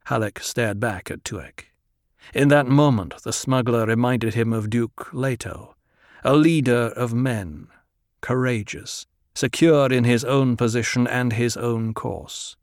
Halleck stared back at Tuek. In that moment, the smuggler reminded him of Duke Leto, a leader of men, courageous, secure in his own position and his own course.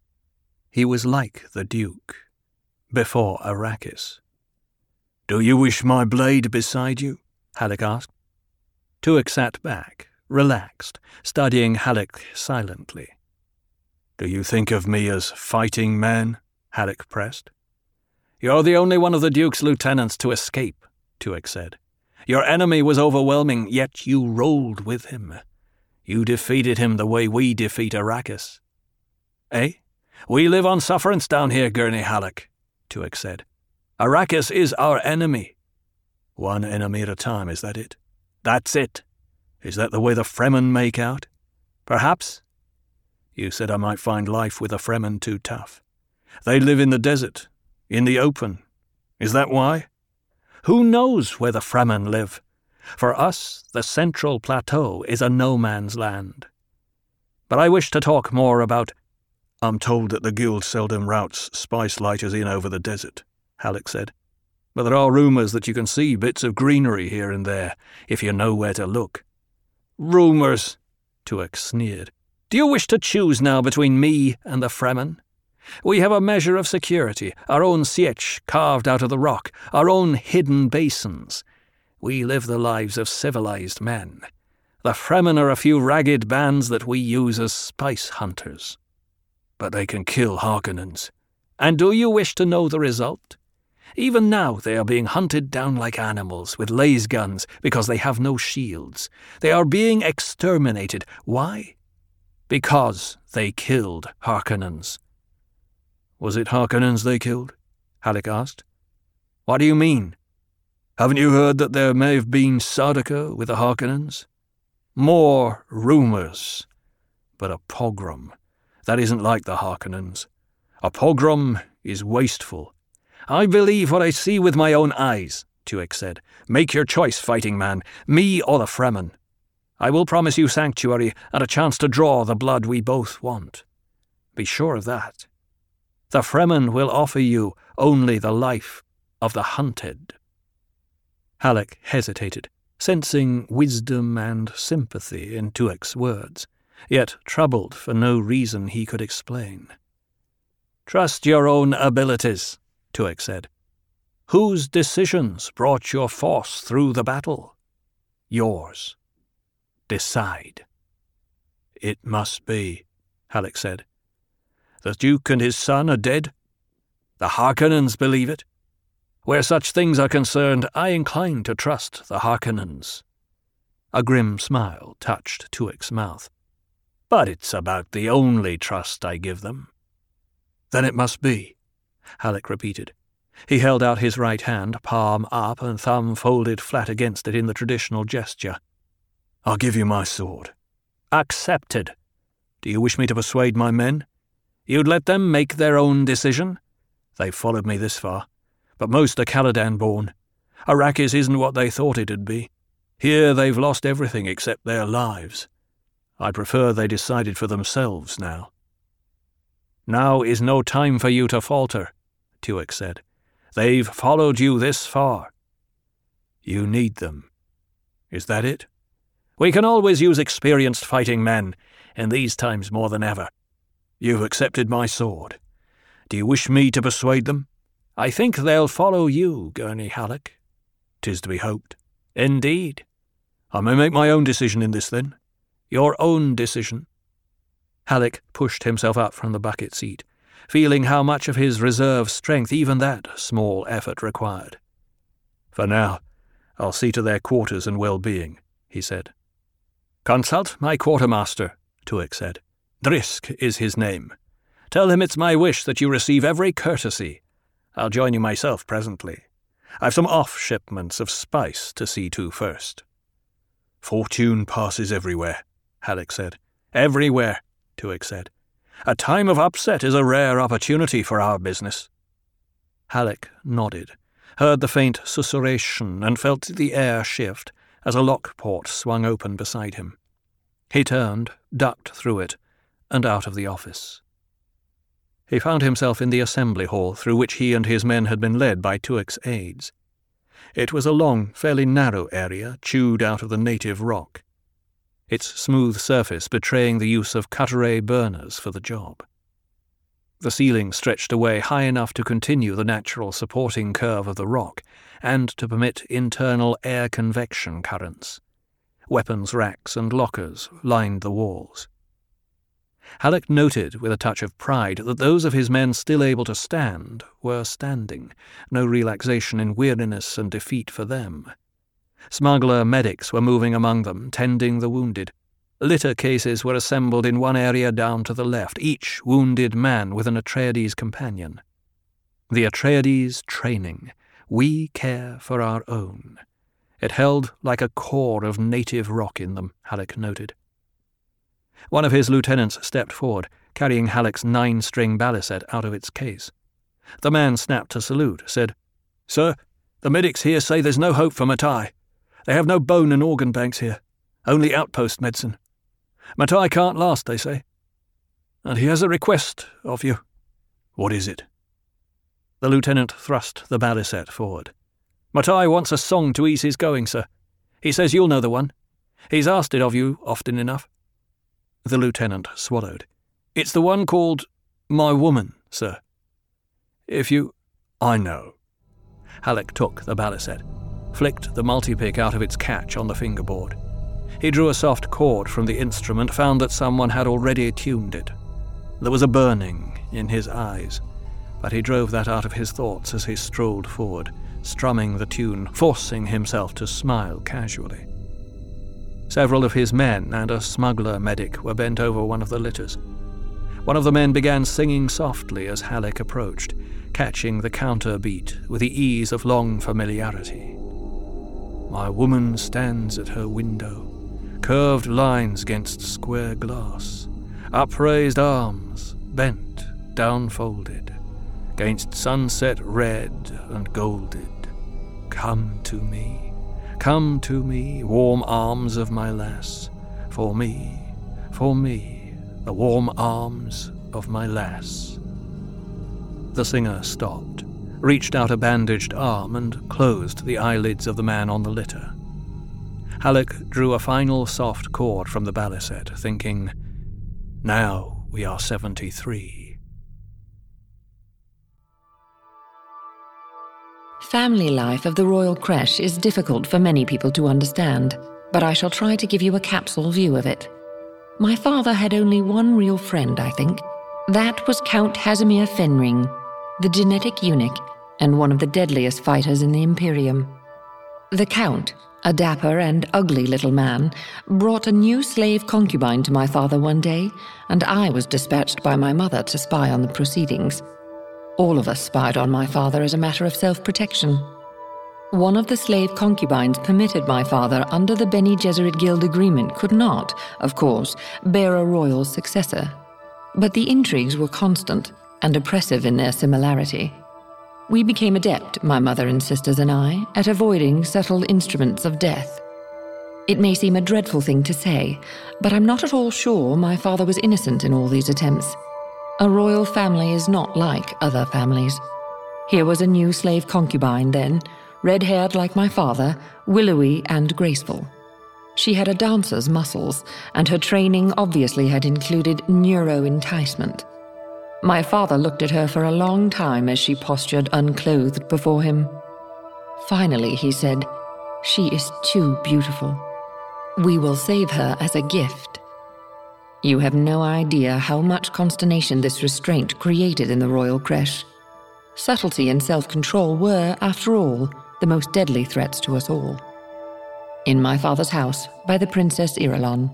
He was like the Duke, before Arrakis. "Do you wish my blade beside you?" Halleck asked. Tuek sat back, relaxed, studying Halleck silently. "Do you think of me as fighting man?" Halleck pressed. "You're the only one of the Duke's lieutenants to escape," Tuek said. "Your enemy was overwhelming, yet you rolled with him. You defeated him the way we defeat Arrakis." "Eh? We live on sufferance down here, Gurney Halleck," Tuek said. "Arrakis is our enemy." "One enemy at a time, is that it?" "That's it." "Is that the way the Fremen make out?" "Perhaps." "You said I might find life with the Fremen too tough. They live in the desert, in the open. Is that why?" "Who knows where the Fremen live? For us, the Central Plateau is a no-man's land. But I wish to talk more about—" "I'm told that the Guild seldom routes spice lighters in over the desert," Halleck said. "But there are rumours that you can see bits of greenery here and there, if you know where to look." "Rumours," Tuek sneered. "Do you wish to choose now between me and the Fremen? We have a measure of security, our own sietch carved out of the rock, our own hidden basins. We live the lives of civilized men. The Fremen are a few ragged bands that we use as spice hunters." "But they can kill Harkonnens." "And do you wish to know the result? Even now they are being hunted down like animals with laser guns because they have no shields. They are being exterminated. Why? Because they killed Harkonnens." "Was it Harkonnens they killed?" Halleck asked. "What do you mean?" "Haven't you heard that there may have been Sardaukar with the Harkonnens?" "More rumours." "But a pogrom. That isn't like the Harkonnens. A pogrom is wasteful." "I believe what I see with my own eyes," Tuek said. "Make your choice, fighting man, me or the Fremen. I will promise you sanctuary and a chance to draw the blood we both want. Be sure of that. The Fremen will offer you only the life of the hunted." Halleck hesitated, sensing wisdom and sympathy in Tuek's words, yet troubled for no reason he could explain. "Trust your own abilities," Tuek said. "Whose decisions brought your force through the battle? Yours. Decide." "It must be," Halleck said. "The Duke and his son are dead?" "The Harkonnens believe it. Where such things are concerned, I incline to trust the Harkonnens." A grim smile touched Tuek's mouth. "But it's about the only trust I give them." "Then it must be," Halleck repeated. He held out his right hand, palm up and thumb folded flat against it in the traditional gesture. "I'll give you my sword." "Accepted." "Do you wish me to persuade my men?" "You'd let them make their own decision?" "They've followed me this far, but most are Caladan-born. Arrakis isn't what they thought it'd be. Here they've lost everything except their lives. I prefer they decided for themselves now." "Now is no time for you to falter," Tuek said. "They've followed you this far." "You need them. Is that it?" "We can always use experienced fighting men, in these times more than ever." "You've accepted my sword. Do you wish me to persuade them?" "I think they'll follow you, Gurney Halleck." "'Tis to be hoped." "Indeed." "I may make my own decision in this, then?" "Your own decision." Halleck pushed himself up from the bucket seat, feeling how much of his reserve strength even that small effort required. "For now, I'll see to their quarters and well-being," he said. "Consult my quartermaster," Tuek said. "Drisk is his name. Tell him it's my wish that you receive every courtesy. I'll join you myself presently. I've some off-shipments of spice to see to first." "Fortune passes everywhere," Halleck said. "Everywhere," Tuek said. "A time of upset is a rare opportunity for our business." Halleck nodded, heard the faint susurration, and felt the air shift as a lock-port swung open beside him. He turned, ducked through it, and out of the office. He found himself in the assembly hall through which he and his men had been led by Tuek's aides. It was a long, fairly narrow area chewed out of the native rock, its smooth surface betraying the use of cut-ray burners for the job. The ceiling stretched away high enough to continue the natural supporting curve of the rock and to permit internal air convection currents. Weapons racks and lockers lined the walls. Halleck noted with a touch of pride that those of his men still able to stand were standing, no relaxation in weariness and defeat for them. Smuggler medics were moving among them, tending the wounded. Litter cases were assembled in one area down to the left, each wounded man with an Atreides companion. The Atreides training. We care for our own. It held like a core of native rock in them, Halleck noted. One of his lieutenants stepped forward, carrying Halleck's 9-string balisette out of its case. The man snapped to salute, said, "Sir, the medics here say there's no hope for Matai. They have no bone and organ banks here, only outpost medicine. Matai can't last, they say. And he has a request of you." "What is it?" The lieutenant thrust the balisette forward. "Matai wants a song to ease his going, sir. He says you'll know the one. He's asked it of you often enough." The lieutenant swallowed. "It's the one called My Woman, sir. If you—" "I know." Halleck took the balisette, flicked the multi-pick out of its catch on the fingerboard. He drew a soft chord from the instrument, found that someone had already tuned it. There was a burning in his eyes, but he drove that out of his thoughts as he strolled forward, strumming the tune, forcing himself to smile casually. Several of his men and a smuggler medic were bent over one of the litters. One of the men began singing softly as Halleck approached, catching the counter beat with the ease of long familiarity. My woman stands at her window, curved lines against square glass, upraised arms, bent, down-folded, against sunset red and golded. Come to me, warm arms of my lass, for me, the warm arms of my lass. The singer stopped, reached out a bandaged arm and closed the eyelids of the man on the litter. Halleck drew a final soft chord from the balisette, thinking, now we are 73. Family life of the Royal Creche is difficult for many people to understand, but I shall try to give you a capsule view of it. My father had only one real friend, I think. That was Count Hasimir Fenring, the genetic eunuch and one of the deadliest fighters in the Imperium. The Count, a dapper and ugly little man, brought a new slave concubine to my father one day, and I was dispatched by my mother to spy on the proceedings. All of us spied on my father as a matter of self-protection. One of the slave concubines permitted my father under the Bene Gesserit Guild agreement could not, of course, bear a royal successor. But the intrigues were constant and oppressive in their similarity. We became adept, my mother and sisters and I, at avoiding subtle instruments of death. It may seem a dreadful thing to say, but I'm not at all sure my father was innocent in all these attempts. A royal family is not like other families. Here was a new slave concubine then, red-haired like my father, willowy and graceful. She had a dancer's muscles, and her training obviously had included neuro-enticement. My father looked at her for a long time as she postured unclothed before him. Finally, he said, "She is too beautiful. We will save her as a gift." You have no idea how much consternation this restraint created in the Royal Creche. Subtlety and self-control were, after all, the most deadly threats to us all. In my father's house, by the Princess Irulan.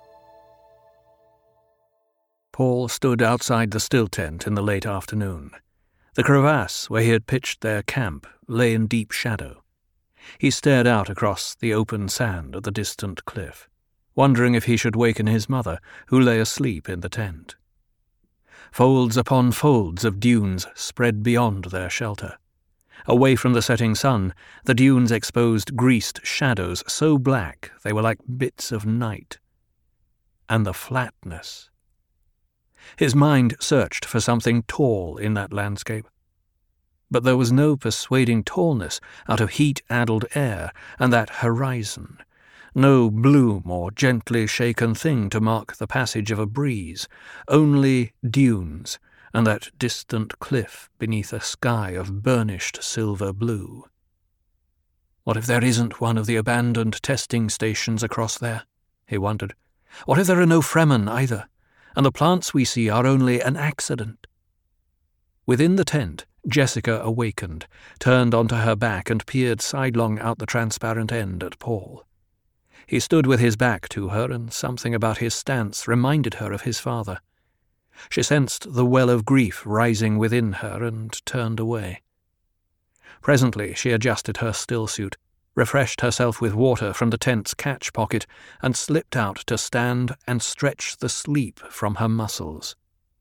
Paul stood outside the still tent in the late afternoon. The crevasse where he had pitched their camp lay in deep shadow. He stared out across the open sand at the distant cliff, wondering if he should waken his mother, who lay asleep in the tent. Folds upon folds of dunes spread beyond their shelter. Away from the setting sun, the dunes exposed greased shadows so black they were like bits of night. And the flatness. His mind searched for something tall in that landscape. But there was no persuading tallness out of heat-addled air and that horizon, no bloom or gently shaken thing to mark the passage of a breeze, only dunes and that distant cliff beneath a sky of burnished silver blue. What if there isn't one of the abandoned testing stations across there? He wondered. What if there are no Fremen either, and the plants we see are only an accident? Within the tent, Jessica awakened, turned onto her back and peered sidelong out the transparent end at Paul. He stood with his back to her, and something about his stance reminded her of his father. She sensed the well of grief rising within her and turned away. Presently she adjusted her stillsuit, refreshed herself with water from the tent's catch pocket, and slipped out to stand and stretch the sleep from her muscles.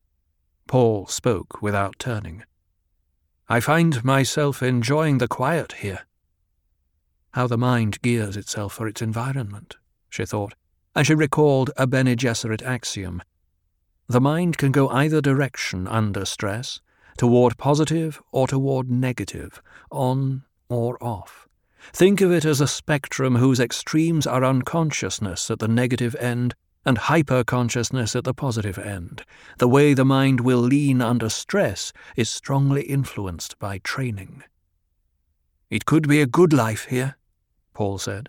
Paul spoke without turning. "I find myself enjoying the quiet here." How the mind gears itself for its environment, she thought, and she recalled a Bene Gesserit axiom. The mind can go either direction under stress, toward positive or toward negative, on or off. Think of it as a spectrum whose extremes are unconsciousness at the negative end and hyper-consciousness at the positive end. The way the mind will lean under stress is strongly influenced by training. "It could be a good life here," Paul said.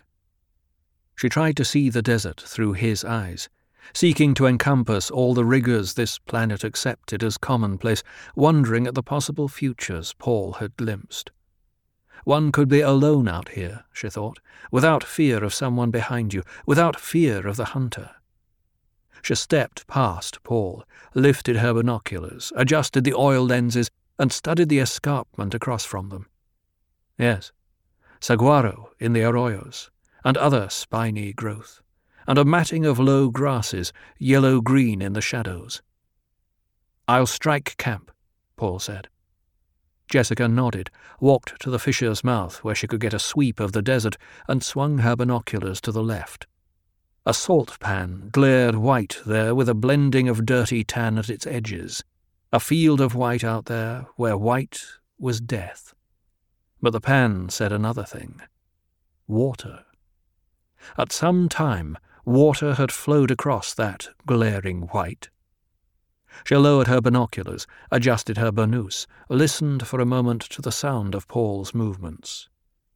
She tried to see the desert through his eyes, seeking to encompass all the rigors this planet accepted as commonplace, wondering at the possible futures Paul had glimpsed. One could be alone out here, she thought, without fear of someone behind you, without fear of the hunter. She stepped past Paul, lifted her binoculars, adjusted the oil lenses, and studied the escarpment across from them. Yes, saguaro in the arroyos, and other spiny growth, and a matting of low grasses, yellow-green in the shadows. "I'll strike camp," Paul said. Jessica nodded, walked to the fissure's mouth where she could get a sweep of the desert, and swung her binoculars to the left. A salt pan glared white there with a blending of dirty tan at its edges, a field of white out there where white was death. But the pan said another thing. Water. At some time, water had flowed across that glaring white. She lowered her binoculars, adjusted her burnous, listened for a moment to the sound of Paul's movements.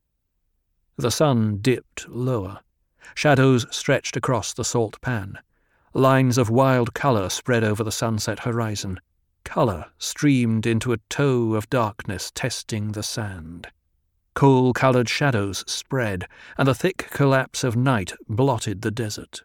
The sun dipped lower. Shadows stretched across the salt pan. Lines of wild colour spread over the sunset horizon. Colour streamed into a toe of darkness testing the sand. Coal-coloured shadows spread, and the thick collapse of night blotted the desert.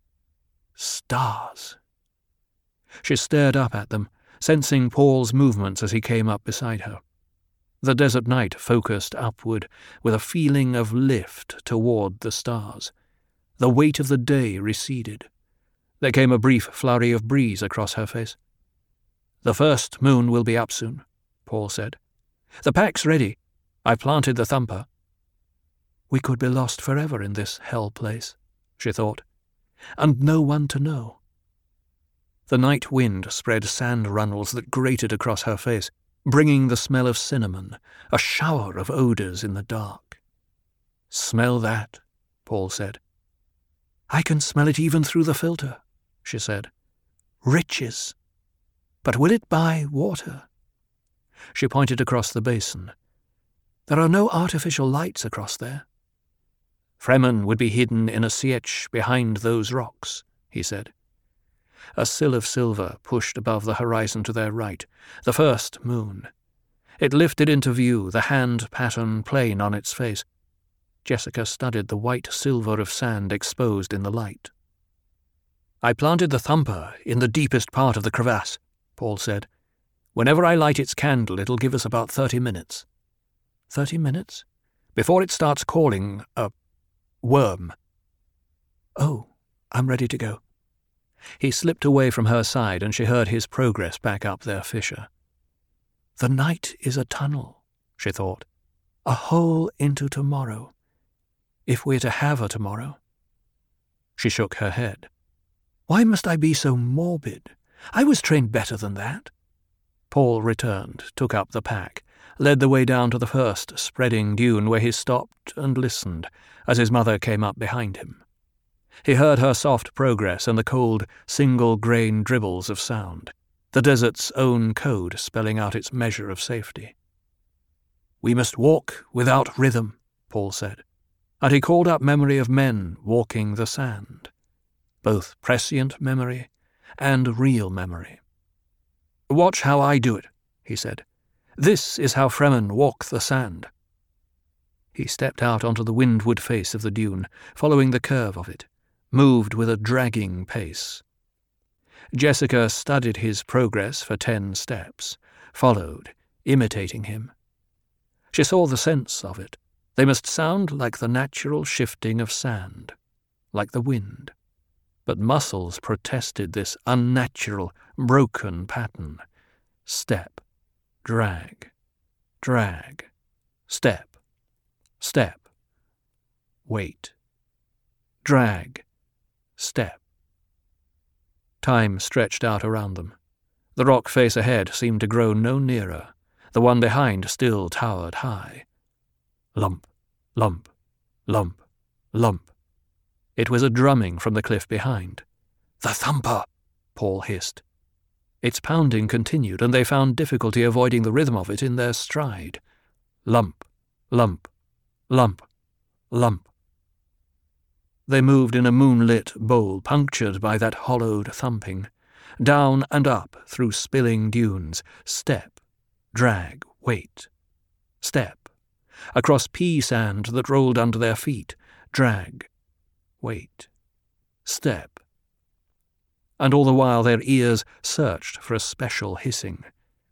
Stars. She stared up at them, sensing Paul's movements as he came up beside her. The desert night focused upward, with a feeling of lift toward the stars. The weight of the day receded. There came a brief flurry of breeze across her face. "The first moon will be up soon," Paul said. "The pack's ready. I planted the thumper." We could be lost forever in this hell place, she thought, and no one to know. The night wind spread sand runnels that grated across her face, bringing the smell of cinnamon, a shower of odours in the dark. "Smell that," Paul said. "I can smell it even through the filter," she said. "Riches. But will it buy water?" She pointed across the basin. "There are no artificial lights across there." "Fremen would be hidden in a sietch behind those rocks," he said. A sill of silver pushed above the horizon to their right, the first moon. It lifted into view, the hand pattern plain on its face. Jessica studied the white silver of sand exposed in the light. "I planted the thumper in the deepest part of the crevasse," Paul said. "Whenever I light its candle, it'll give us about 30 minutes. 30 minutes? Before it starts calling a worm." "Oh, I'm ready to go." He slipped away from her side, and she heard his progress back up their fissure. The night is a tunnel, she thought, a hole into tomorrow, if we're to have a tomorrow. She shook her head. Why must I be so morbid? I was trained better than that." Paul returned, took up the pack, led the way down to the first spreading dune where he stopped and listened as his mother came up behind him. He heard her soft progress and the cold, single-grain dribbles of sound, the desert's own code spelling out its measure of safety. "We must walk without rhythm," Paul said, and he called up memory of men walking the sand, both prescient memory and real memory. "Watch how I do it," he said. "This is how Fremen walk the sand." He stepped out onto the windward face of the dune, following the curve of it, moved with a dragging pace. Jessica studied his progress for 10 steps, followed, imitating him. She saw the sense of it. They must sound like the natural shifting of sand, like the wind. But muscles protested this unnatural, broken pattern. Step, drag, drag, step, step, wait, drag, step. Time stretched out around them. The rock face ahead seemed to grow no nearer. The one behind still towered high. Lump, lump, lump, lump. It was a drumming from the cliff behind. "The thumper!" Paul hissed. Its pounding continued, and they found difficulty avoiding the rhythm of it in their stride. Lump, lump, lump, lump. They moved in a moonlit bowl punctured by that hollowed thumping, down and up through spilling dunes, step, drag, wait, step, across pea sand that rolled under their feet, drag, wait, step. And all the while their ears searched for a special hissing.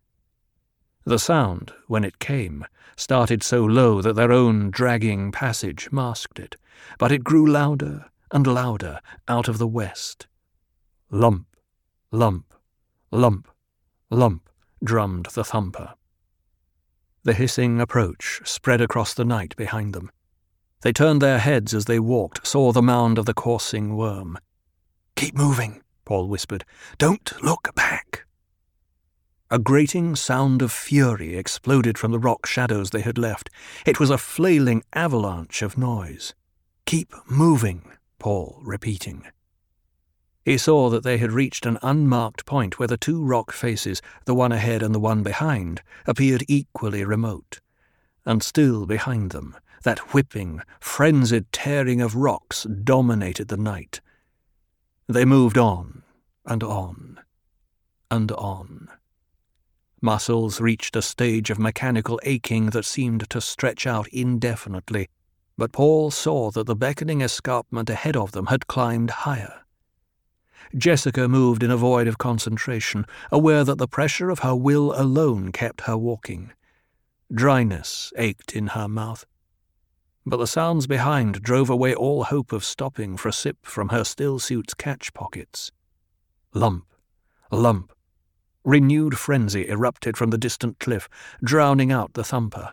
The sound, when it came, started so low that their own dragging passage masked it, but it grew louder and louder out of the west. Lump, lump, lump, lump, drummed the thumper. The hissing approach spread across the night behind them. They turned their heads as they walked, saw the mound of the coursing worm. "Keep moving," Paul whispered. "Don't look back." A grating sound of fury exploded from the rock shadows they had left. It was a flailing avalanche of noise. "Keep moving," Paul repeating. He saw that they had reached an unmarked point where the 2 rock faces, the one ahead and the one behind, appeared equally remote. And still behind them, that whipping, frenzied tearing of rocks dominated the night. They moved on, and on, and on. Muscles reached a stage of mechanical aching that seemed to stretch out indefinitely, but Paul saw that the beckoning escarpment ahead of them had climbed higher. Jessica moved in a void of concentration, aware that the pressure of her will alone kept her walking. Dryness ached in her mouth. But the sounds behind drove away all hope of stopping for a sip from her still-suit's catch pockets. Lump, lump. Renewed frenzy erupted from the distant cliff, drowning out the thumper.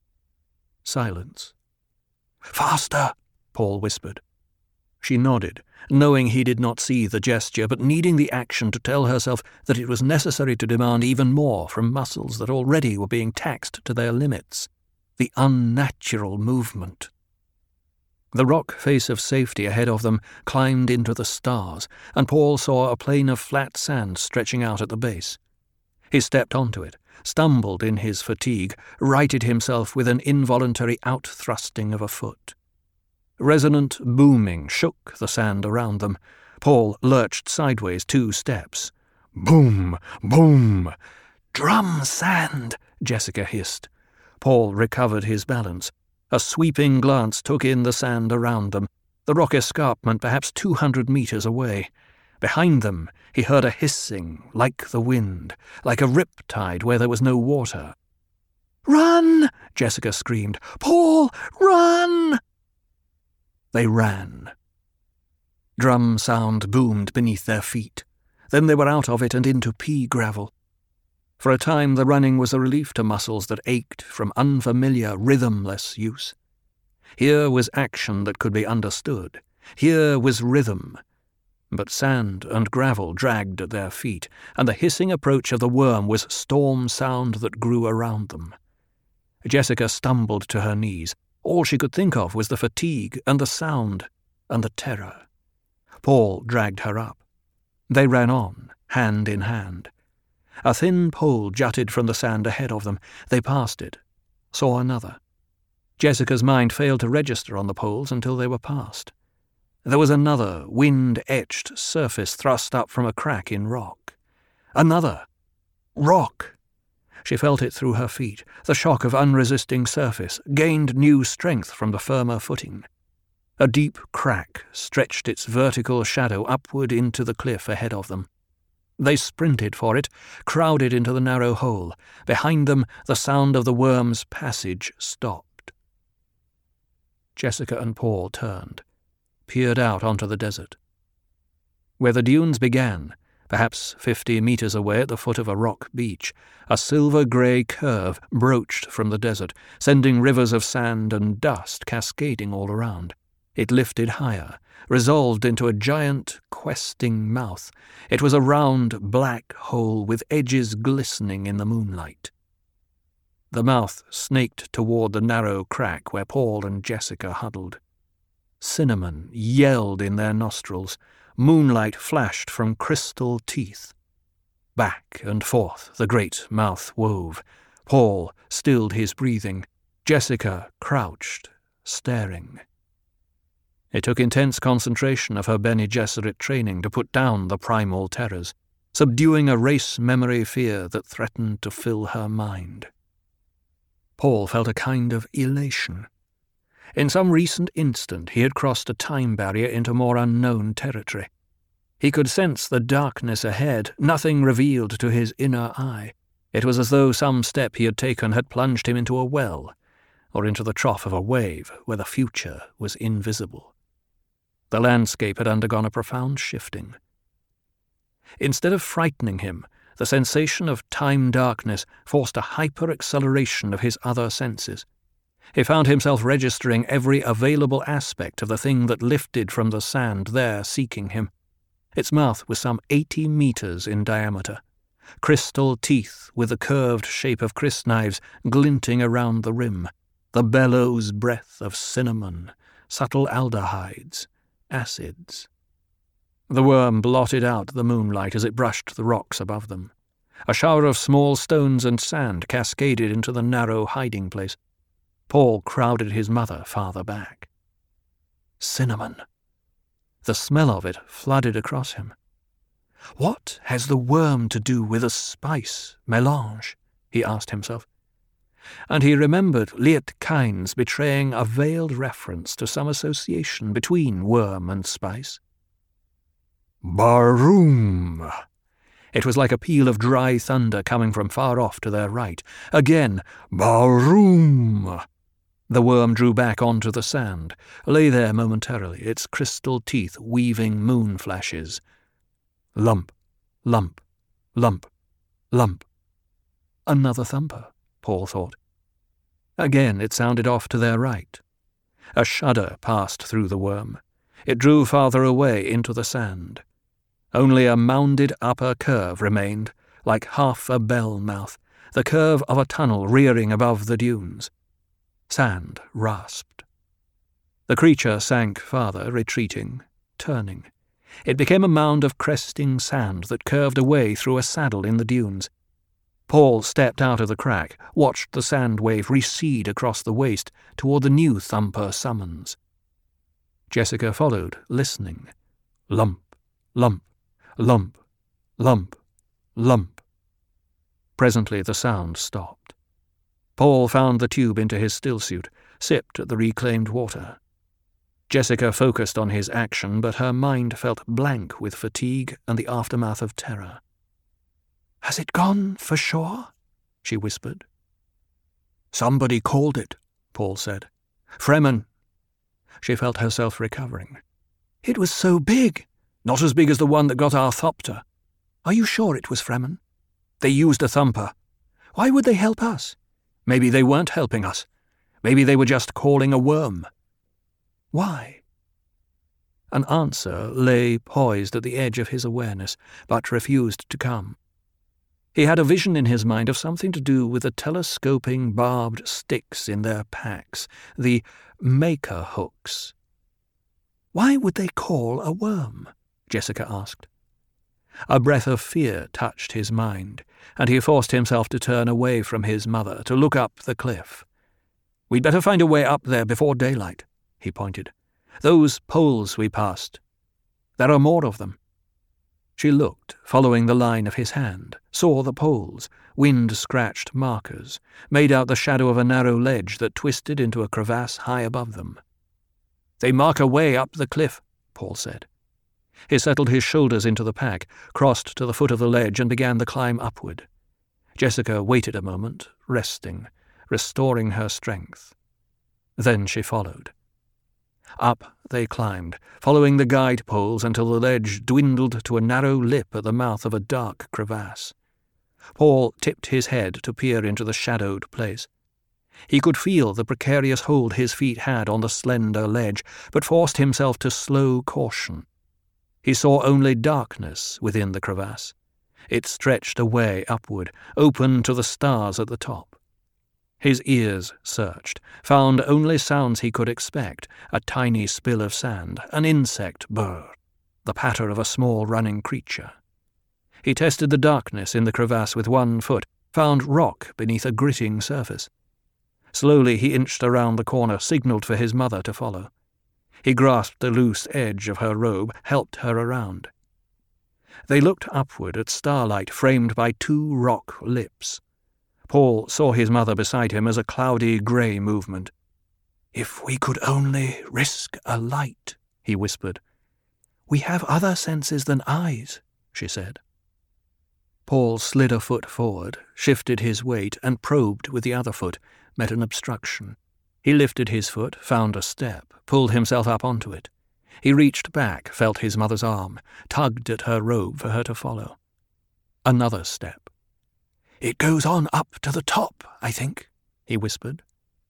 Silence. "Faster," Paul whispered. She nodded, knowing he did not see the gesture, but needing the action to tell herself that it was necessary to demand even more from muscles that already were being taxed to their limits. The unnatural movement. The rock face of safety ahead of them climbed into the stars, and Paul saw a plain of flat sand stretching out at the base. He stepped onto it, stumbled in his fatigue, righted himself with an involuntary out-thrusting of a foot. Resonant booming shook the sand around them. Paul lurched sideways 2 steps. Boom! Boom! "Drum sand!" Jessica hissed. Paul recovered his balance. A sweeping glance took in the sand around them, the rock escarpment perhaps 200 meters away. Behind them he heard a hissing, like the wind, like a riptide where there was no water. "Run!" Jessica screamed. "Paul, run!" They ran. Drum sound boomed beneath their feet. Then they were out of it and into pea gravel. For a time the running was a relief to muscles that ached from unfamiliar, rhythmless use. Here was action that could be understood. Here was rhythm. But sand and gravel dragged at their feet, and the hissing approach of the worm was storm sound that grew around them. Jessica stumbled to her knees. All she could think of was the fatigue and the sound and the terror. Paul dragged her up. They ran on, hand in hand. A thin pole jutted from the sand ahead of them. They passed it, saw another. Jessica's mind failed to register on the poles until they were past. There was another wind-etched surface thrust up from a crack in rock. Another. Rock! She felt it through her feet. The shock of unresisting surface gained new strength from the firmer footing. A deep crack stretched its vertical shadow upward into the cliff ahead of them. They sprinted for it, crowded into the narrow hole. Behind them, the sound of the worm's passage stopped. Jessica and Paul turned, peered out onto the desert. Where the dunes began, perhaps 50 meters away at the foot of a rock beach, a silver-grey curve broached from the desert, sending rivers of sand and dust cascading all around. It lifted higher, resolved into a giant, questing mouth. It was a round, black hole with edges glistening in the moonlight. The mouth snaked toward the narrow crack where Paul and Jessica huddled. Cinnamon yelled in their nostrils. Moonlight flashed from crystal teeth. Back and forth the great mouth wove. Paul stilled his breathing. Jessica crouched, staring. It took intense concentration of her Bene Gesserit training to put down the primal terrors, subduing a race memory fear that threatened to fill her mind. Paul felt a kind of elation. In some recent instant he had crossed a time barrier into more unknown territory. He could sense the darkness ahead, nothing revealed to his inner eye. It was as though some step he had taken had plunged him into a well, or into the trough of a wave where the future was invisible. The landscape had undergone a profound shifting. Instead of frightening him, the sensation of time darkness forced a hyper-acceleration of his other senses. He found himself registering every available aspect of the thing that lifted from the sand there seeking him. Its mouth was some 80 meters in diameter. Crystal teeth with the curved shape of crysknives glinting around the rim. The bellows breath of cinnamon, subtle aldehydes, acids. The worm blotted out the moonlight as it brushed the rocks above them. A shower of small stones and sand cascaded into the narrow hiding place. Paul crowded his mother farther back. Cinnamon. The smell of it flooded across him. What has the worm to do with a spice mélange? He asked himself. And he remembered Liet Kynes betraying a veiled reference to some association between worm and spice. Baroom! It was like a peal of dry thunder coming from far off to their right. Again, baroom! The worm drew back onto the sand, lay there momentarily, its crystal teeth weaving moon flashes. Lump, lump, lump, lump. Another thumper, Paul thought. Again it sounded off to their right. A shudder passed through the worm. It drew farther away into the sand. Only a mounded upper curve remained, like half a bell mouth, the curve of a tunnel rearing above the dunes. Sand rasped. The creature sank farther, retreating, turning. It became a mound of cresting sand that curved away through a saddle in the dunes. Paul stepped out of the crack, watched the sand wave recede across the waste toward the new thumper summons. Jessica followed, listening. Lump, lump, lump, lump, lump. Presently the sound stopped. Paul found the tube into his stillsuit, sipped at the reclaimed water. Jessica focused on his action, but her mind felt blank with fatigue and the aftermath of terror. "Has it gone for sure?" she whispered. "Somebody called it," Paul said. "Fremen." She felt herself recovering. "It was so big. Not as big as the one that got our thopter. Are you sure it was Fremen? They used a thumper. Why would they help us? Maybe they weren't helping us. Maybe they were just calling a worm. Why?" An answer lay poised at the edge of his awareness, but refused to come. He had a vision in his mind of something to do with the telescoping barbed sticks in their packs, the maker hooks. "Why would they call a worm?" Jessica asked. A breath of fear touched his mind, and he forced himself to turn away from his mother to look up the cliff. "We'd better find a way up there before daylight," he pointed. "Those poles we passed. There are more of them." She looked, following the line of his hand, saw the poles, wind-scratched markers, made out the shadow of a narrow ledge that twisted into a crevasse high above them. "They mark a way up the cliff," Paul said. He settled his shoulders into the pack, crossed to the foot of the ledge, and began the climb upward. Jessica waited a moment, resting, restoring her strength. Then she followed. Up they climbed, following the guide poles until the ledge dwindled to a narrow lip at the mouth of a dark crevasse. Paul tipped his head to peer into the shadowed place. He could feel the precarious hold his feet had on the slender ledge, but forced himself to slow caution. He saw only darkness within the crevasse. It stretched away upward, open to the stars at the top. His ears searched, found only sounds he could expect, a tiny spill of sand, an insect burr, the patter of a small running creature. He tested the darkness in the crevasse with one foot, found rock beneath a gritting surface. Slowly he inched around the corner, signalled for his mother to follow. He grasped the loose edge of her robe, helped her around. They looked upward at starlight framed by two rock lips. Paul saw his mother beside him as a cloudy grey movement. "If we could only risk a light," he whispered. "We have other senses than eyes," she said. Paul slid a foot forward, shifted his weight, and probed with the other foot, met an obstruction. He lifted his foot, found a step, pulled himself up onto it. He reached back, felt his mother's arm, tugged at her robe for her to follow. Another step. "It goes on up to the top, I think," he whispered.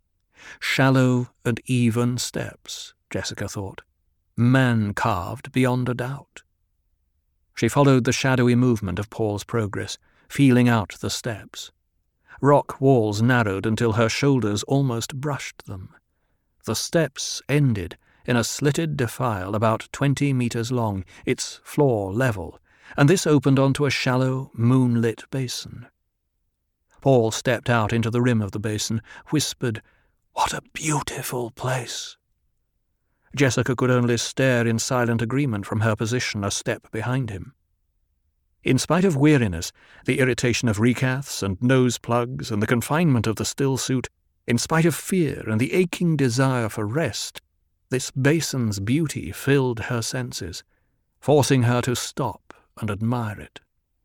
Shallow and even steps, Jessica thought. Man-carved beyond a doubt. She followed the shadowy movement of Paul's progress, feeling out the steps. Rock walls narrowed until her shoulders almost brushed them. The steps ended in a slitted defile about 20 meters long, its floor level, and this opened onto a shallow, moonlit basin. Paul stepped out into the rim of the basin, whispered, "What a beautiful place!" Jessica could only stare in silent agreement from her position a step behind him. In spite of weariness, the irritation of recaths and nose plugs and the confinement of the still suit, in spite of fear and the aching desire for rest, this basin's beauty filled her senses, forcing her to stop and admire it.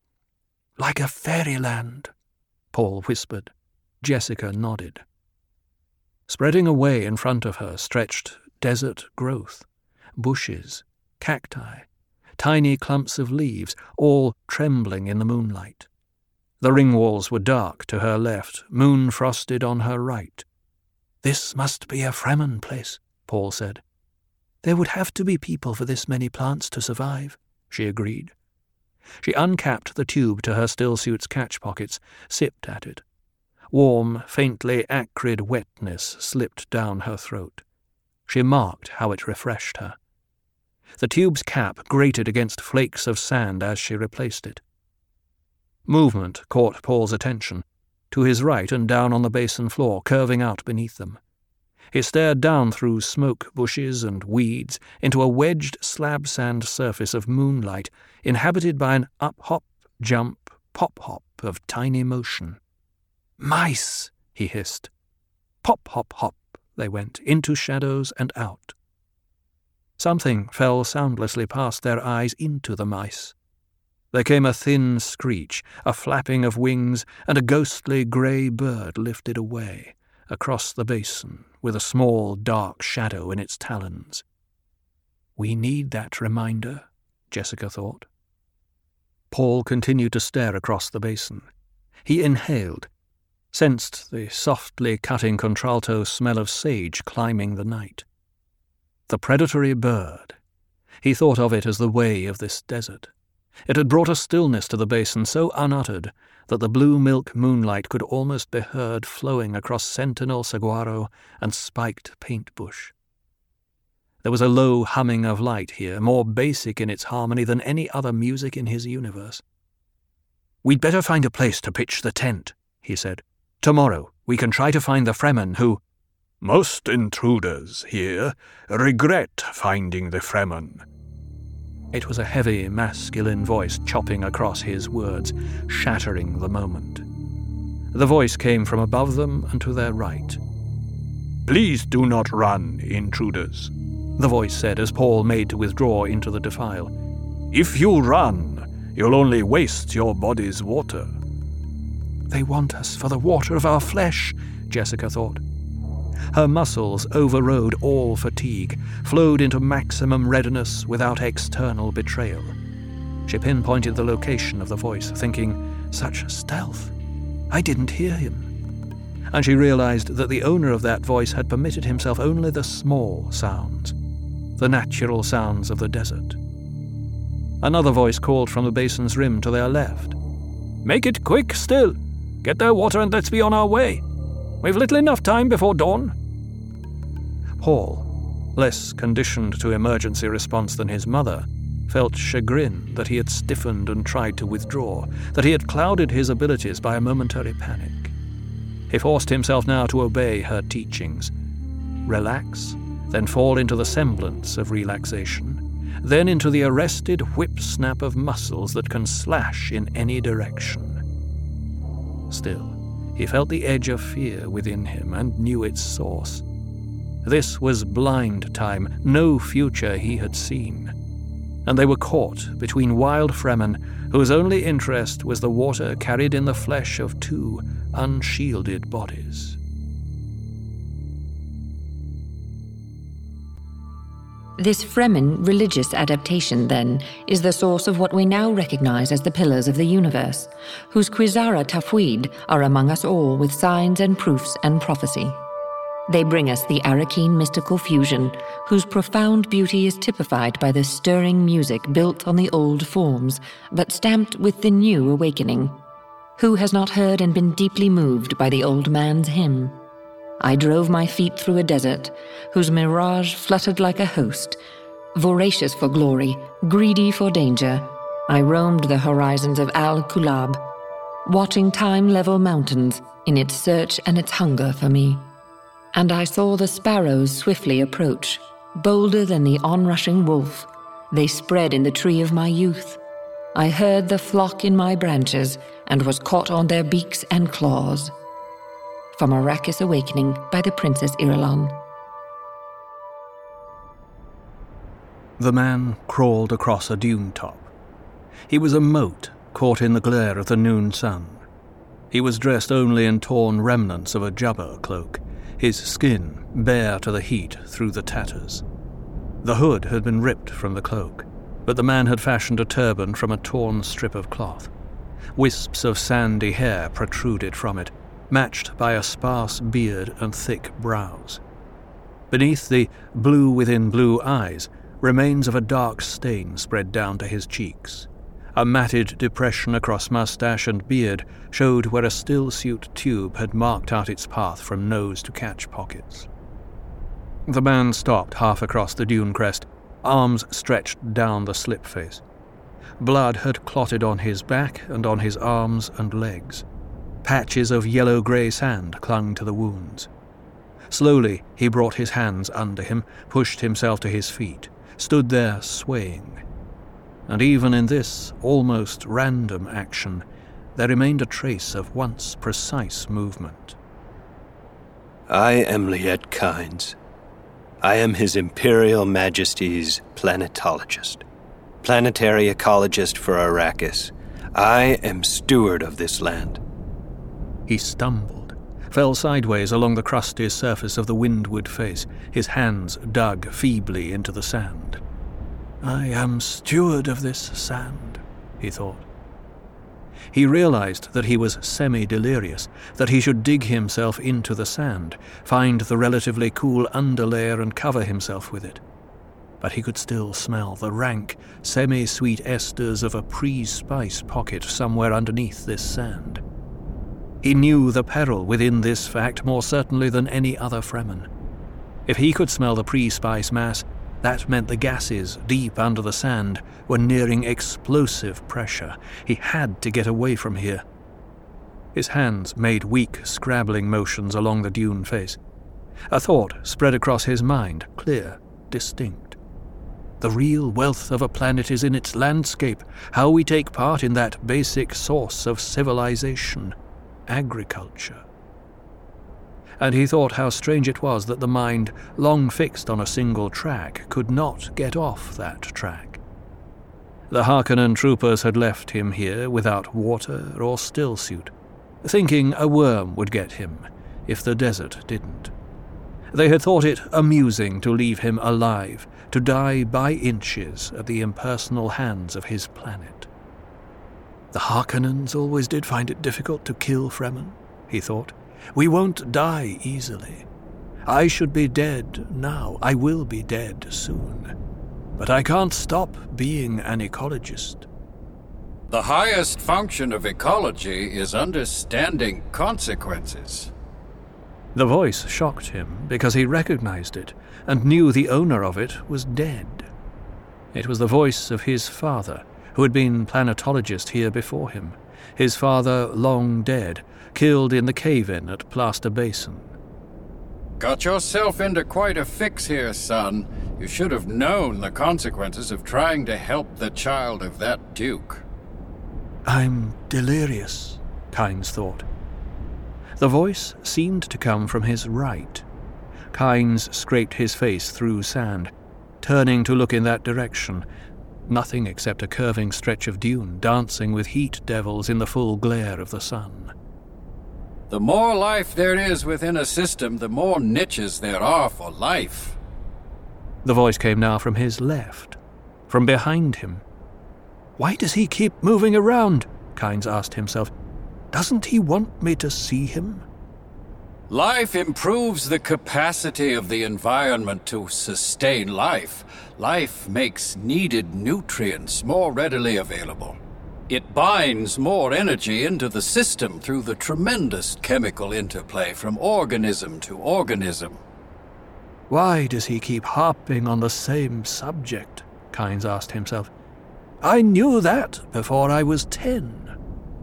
"Like a fairyland," Paul whispered. Jessica nodded. Spreading away in front of her stretched desert growth, bushes, cacti, tiny clumps of leaves, all trembling in the moonlight. The ring walls were dark to her left, moon-frosted on her right. "This must be a Fremen place," Paul said. "There would have to be people for this many plants to survive," she agreed. She uncapped the tube to her stillsuit's catch pockets, sipped at it. Warm, faintly acrid wetness slipped down her throat. She marked how it refreshed her. The tube's cap grated against flakes of sand as she replaced it. Movement caught Paul's attention, to his right and down on the basin floor, curving out beneath them. He stared down through smoke bushes and weeds into a wedged slab sand surface of moonlight, inhabited by an up-hop, jump, pop-hop of tiny motion. "Mice!" he hissed. Pop-hop-hop they went, into shadows and out. Something fell soundlessly past their eyes into the mice. There came a thin screech, a flapping of wings, and a ghostly grey bird lifted away, across the basin, with a small dark shadow in its talons. "We need that reminder," Jessica thought. Paul continued to stare across the basin. He inhaled, sensed the softly cutting contralto smell of sage climbing the night. The predatory bird. He thought of it as the way of this desert. It had brought a stillness to the basin so unuttered that the blue milk moonlight could almost be heard flowing across sentinel saguaro and spiked paint bush. There was a low humming of light here, more basic in its harmony than any other music in his universe. "We'd better find a place to pitch the tent," he said. "Tomorrow we can try to find the Fremen who—" "Most intruders here regret finding the Fremen." It was a heavy, masculine voice chopping across his words, shattering the moment. The voice came from above them and to their right. "Please do not run, intruders," the voice said as Paul made to withdraw into the defile. "If you run, you'll only waste your body's water." "They want us for the water of our flesh," Jessica thought. Her muscles overrode all fatigue, flowed into maximum readiness without external betrayal. She pinpointed the location of the voice, thinking, such stealth. I didn't hear him. And she realized that the owner of that voice had permitted himself only the small sounds, the natural sounds of the desert. Another voice called from the basin's rim to their left. "Make it quick still. Get their water and let's be on our way. We've little enough time before dawn." Paul, less conditioned to emergency response than his mother, felt chagrin that he had stiffened and tried to withdraw, that he had clouded his abilities by a momentary panic. He forced himself now to obey her teachings. Relax, then fall into the semblance of relaxation, then into the arrested whip-snap of muscles that can slash in any direction. Still, he felt the edge of fear within him and knew its source. This was blind time, no future he had seen. And they were caught between wild Fremen whose only interest was the water carried in the flesh of two unshielded bodies. This Fremen religious adaptation, then, is the source of what we now recognize as the pillars of the universe, whose Quizara Tafwid are among us all with signs and proofs and prophecy. They bring us the Arakeen mystical fusion, whose profound beauty is typified by the stirring music built on the old forms, but stamped with the new awakening. Who has not heard and been deeply moved by the old man's hymn? I drove my feet through a desert, whose mirage fluttered like a host. Voracious for glory, greedy for danger, I roamed the horizons of Al-Kulab, watching time-level mountains in its search and its hunger for me. And I saw the sparrows swiftly approach, bolder than the onrushing wolf. They spread in the tree of my youth. I heard the flock in my branches and was caught on their beaks and claws. From Arrakis Awakening by the Princess Irulan. The man crawled across a dune top. He was a mote caught in the glare of the noon sun. He was dressed only in torn remnants of a jubba cloak, his skin bare to the heat through the tatters. The hood had been ripped from the cloak, but the man had fashioned a turban from a torn strip of cloth. Wisps of sandy hair protruded from it, matched by a sparse beard and thick brows. Beneath the blue within blue eyes, remains of a dark stain spread down to his cheeks. A matted depression across mustache and beard showed where a still-suit tube had marked out its path from nose to catch pockets. The man stopped half across the dune crest, arms stretched down the slip face. Blood had clotted on his back and on his arms and legs. Patches of yellow-grey sand clung to the wounds. Slowly he brought his hands under him, pushed himself to his feet, stood there swaying. And even in this almost random action, there remained a trace of once precise movement. I am Liet Kynes. I am His Imperial Majesty's planetologist, planetary ecologist for Arrakis. I am steward of this land. He stumbled, fell sideways along the crusty surface of the windward face, his hands dug feebly into the sand. I am steward of this sand, he thought. He realized that he was semi-delirious, that he should dig himself into the sand, find the relatively cool underlayer and cover himself with it. but he could still smell the rank, semi-sweet esters of a pre-spice pocket somewhere underneath this sand. He knew the peril within this fact more certainly than any other Fremen. If he could smell the pre-spice mass, that meant the gases deep under the sand were nearing explosive pressure. He had to get away from here. His hands made weak, scrabbling motions along the dune face. A thought spread across his mind, clear, distinct. The real wealth of a planet is in its landscape, how we take part in that basic source of civilization, agriculture. And he thought how strange it was that the mind, long fixed on a single track, could not get off that track. The Harkonnen troopers had left him here without water or stillsuit, thinking a worm would get him if the desert didn't. They had thought it amusing to leave him alive, to die by inches at the impersonal hands of his planet. The Harkonnens always did find it difficult to kill Fremen, he thought. We won't die easily. I should be dead now. I will be dead soon. But I can't stop being an ecologist. The highest function of ecology is understanding consequences. The voice shocked him because he recognized it and knew the owner of it was dead. It was the voice of his father, who had been planetologist here before him. His father long dead, killed in the cave-in at Plaster Basin. Got yourself into quite a fix here, son. You should have known the consequences of trying to help the child of that duke. I'm delirious, Kynes thought. The voice seemed to come from his right. Kynes scraped his face through sand, turning to look in that direction. Nothing except a curving stretch of dune dancing with heat devils in the full glare of the sun. The more life there is within a system, the more niches there are for life. The voice came now from his left, from behind him. Why does he keep moving around? Kynes asked himself. Doesn't he want me to see him? Life improves the capacity of the environment to sustain life. Life makes needed nutrients more readily available. It binds more energy into the system through the tremendous chemical interplay from organism to organism. Why does he keep harping on the same subject? Kynes asked himself. I knew that before I was 10.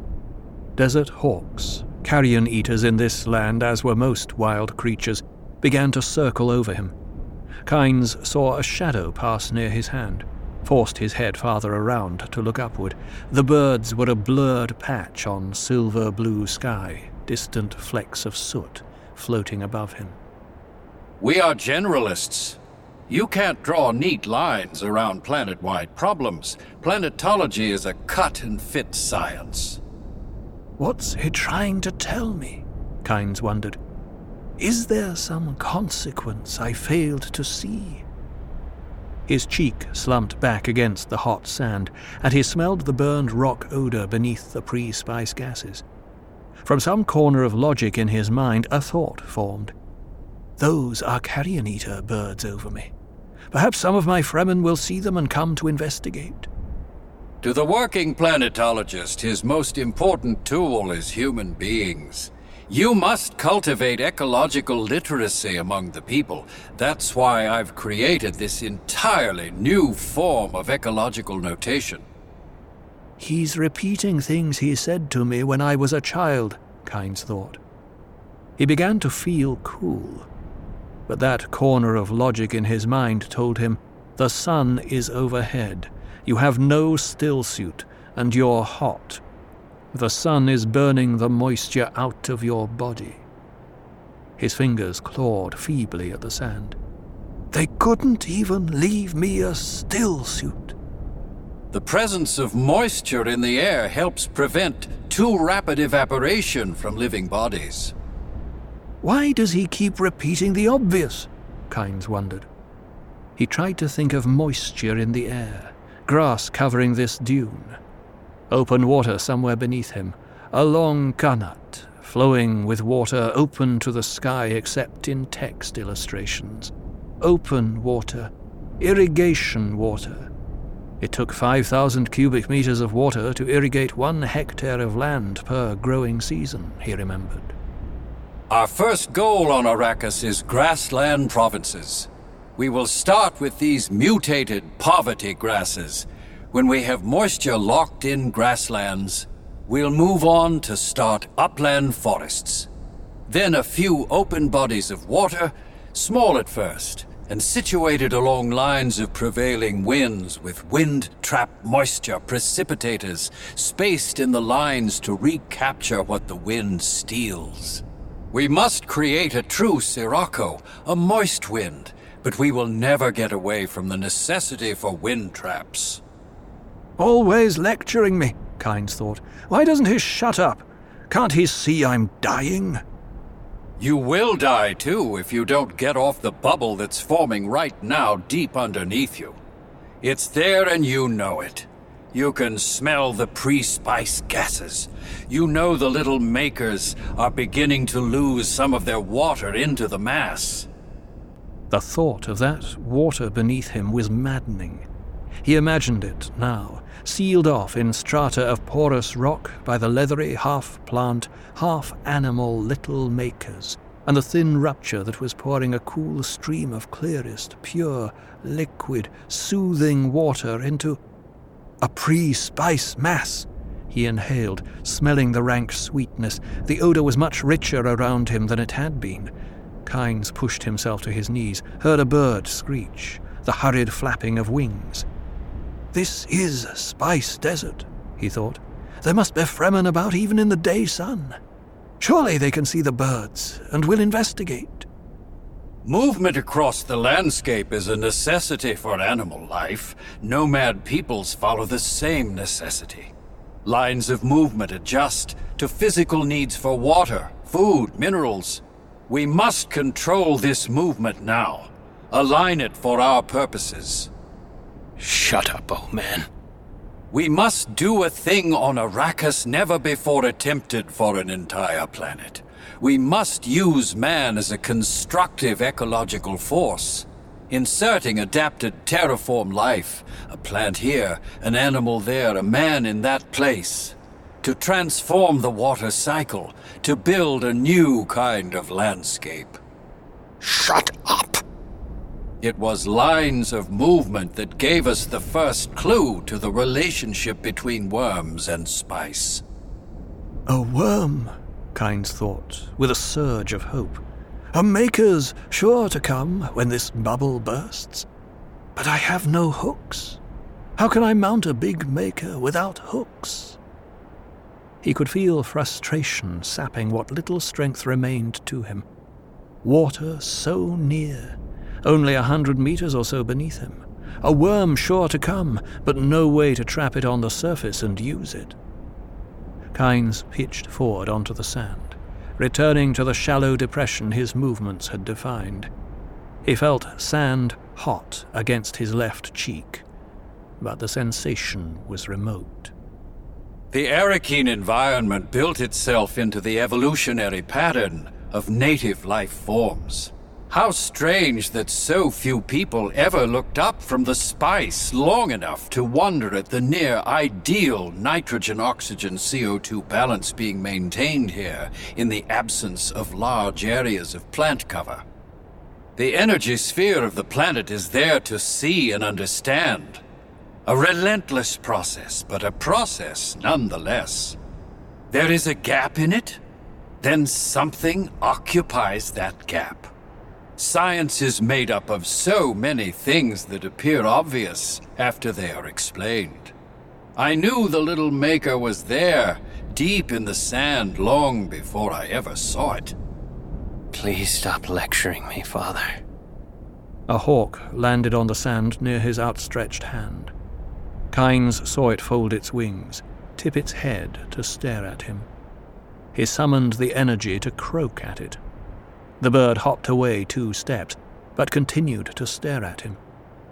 Desert hawks, carrion eaters in this land, as were most wild creatures, began to circle over him. Kynes saw a shadow pass near his hand, forced his head farther around to look upward. The birds were a blurred patch on silver-blue sky, distant flecks of soot floating above him. We are generalists. You can't draw neat lines around planet-wide problems. Planetology is a cut-and-fit science. What's he trying to tell me? Kynes wondered. Is there some consequence I failed to see? His cheek slumped back against the hot sand, and he smelled the burned rock odor beneath the pre-spice gases. From some corner of logic in his mind, a thought formed. Those are carrion-eater birds over me. Perhaps some of my Fremen will see them and come to investigate. To the working planetologist, his most important tool is human beings. You must cultivate ecological literacy among the people. That's why I've created this entirely new form of ecological notation. He's repeating things he said to me when I was a child, Kynes thought. He began to feel cool. But that corner of logic in his mind told him, the sun is overhead. You have no stillsuit, and you're hot. The sun is burning the moisture out of your body. His fingers clawed feebly at the sand. They couldn't even leave me a stillsuit. The presence of moisture in the air helps prevent too rapid evaporation from living bodies. Why does he keep repeating the obvious? Kynes wondered. He tried to think of moisture in the air, grass covering this dune, open water somewhere beneath him, a long qanat flowing with water open to the sky except in text illustrations. Open water, irrigation water. It took 5,000 cubic meters of water to irrigate 1 hectare of land per growing season, he remembered. Our first goal on Arrakis is grassland provinces. We will start with these mutated poverty grasses. When we have moisture locked in grasslands, we'll move on to start upland forests. Then a few open bodies of water, small at first, and situated along lines of prevailing winds with wind-trapped moisture precipitators spaced in the lines to recapture what the wind steals. We must create a true sirocco, a moist wind, but we will never get away from the necessity for wind traps. Always lecturing me, Kynes thought. Why doesn't he shut up? Can't he see I'm dying? You will die too if you don't get off the bubble that's forming right now deep underneath you. It's there and you know it. You can smell the pre-spice gases. You know the little makers are beginning to lose some of their water into the mass. The thought of that water beneath him was maddening. He imagined it now, sealed off in strata of porous rock by the leathery half-plant, half-animal little makers, and the thin rupture that was pouring a cool stream of clearest, pure, liquid, soothing water into a pre-spice mass. He inhaled, smelling the rank sweetness. The odor was much richer around him than it had been. Kynes pushed himself to his knees, heard a bird screech, the hurried flapping of wings. This is Spice Desert, he thought. There must be Fremen about even in the day sun. Surely they can see the birds, and will investigate. Movement across the landscape is a necessity for animal life. Nomad peoples follow the same necessity. Lines of movement adjust to physical needs for water, food, minerals. We must control this movement now. Align it for our purposes. Shut up, old man. We must do a thing on Arrakis never before attempted for an entire planet. We must use man as a constructive ecological force, inserting adapted terraform life, a plant here, an animal there, a man in that place, to transform the water cycle, to build a new kind of landscape. Shut up! It was lines of movement that gave us the first clue to the relationship between worms and spice. A worm, Kynes thought, with a surge of hope. A maker's sure to come when this bubble bursts. But I have no hooks. How can I mount a big maker without hooks? He could feel frustration sapping what little strength remained to him. Water so near, only 100 meters or so beneath him. A worm sure to come, but no way to trap it on the surface and use it. Kynes pitched forward onto the sand, returning to the shallow depression his movements had defined. He felt sand hot against his left cheek, but the sensation was remote. The Arakeen environment built itself into the evolutionary pattern of native life forms. How strange that so few people ever looked up from the spice long enough to wonder at the near-ideal nitrogen-oxygen-CO2 balance being maintained here in the absence of large areas of plant cover. The energy sphere of the planet is there to see and understand. A relentless process, but a process nonetheless. There is a gap in it, then something occupies that gap. Science is made up of so many things that appear obvious after they are explained. I knew the little maker was there, deep in the sand, long before I ever saw it. Please stop lecturing me, Father. A hawk landed on the sand near his outstretched hand. Kynes saw it fold its wings, tip its head to stare at him. He summoned the energy to croak at it. The bird hopped away 2 steps, but continued to stare at him.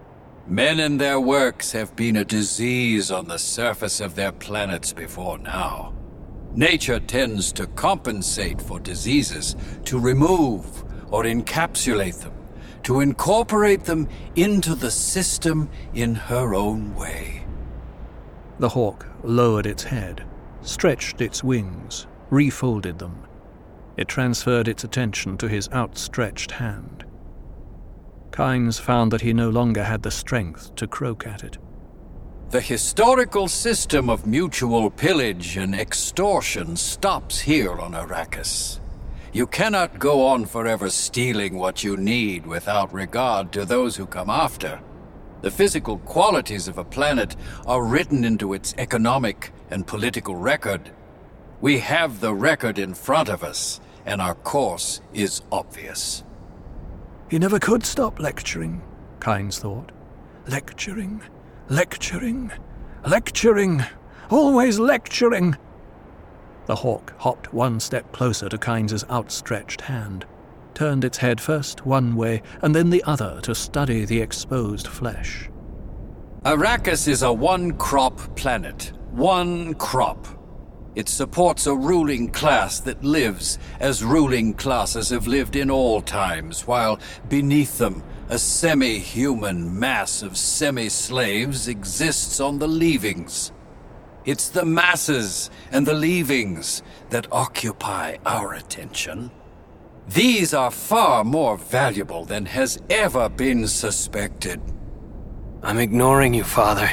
Men and their works have been a disease on the surface of their planets before now. Nature tends to compensate for diseases, to remove or encapsulate them, to incorporate them into the system in her own way. The hawk lowered its head, stretched its wings, refolded them. It transferred its attention to his outstretched hand. Kynes found that he no longer had the strength to croak at it. The historical system of mutual pillage and extortion stops here on Arrakis. You cannot go on forever stealing what you need without regard to those who come after. The physical qualities of a planet are written into its economic and political record. We have the record in front of us, and our course is obvious. He never could stop lecturing, Kynes thought. Lecturing, lecturing, lecturing, always lecturing. The hawk hopped one step closer to Kynes' outstretched hand, turned its head first one way and then the other to study the exposed flesh. Arrakis is a one-crop planet. One crop. It supports a ruling class that lives as ruling classes have lived in all times, while beneath them a semi-human mass of semi-slaves exists on the leavings. It's the masses and the leavings that occupy our attention. These are far more valuable than has ever been suspected. I'm ignoring you, Father.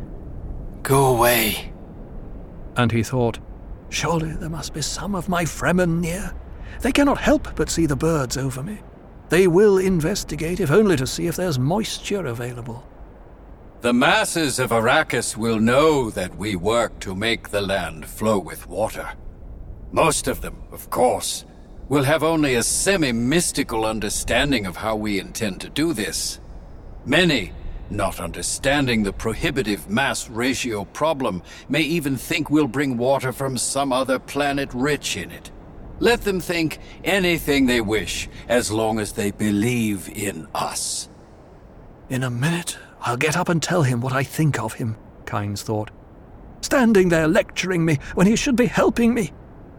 Go away. And he thought, surely there must be some of my Fremen near. They cannot help but see the birds over me. They will investigate, if only to see if there's moisture available. The masses of Arrakis will know that we work to make the land flow with water. Most of them, of course, will have only a semi-mystical understanding of how we intend to do this. Many, not understanding the prohibitive mass ratio problem, may even think we'll bring water from some other planet rich in it. Let them think anything they wish, as long as they believe in us. In a minute, I'll get up and tell him what I think of him, Kynes thought. Standing there lecturing me when he should be helping me.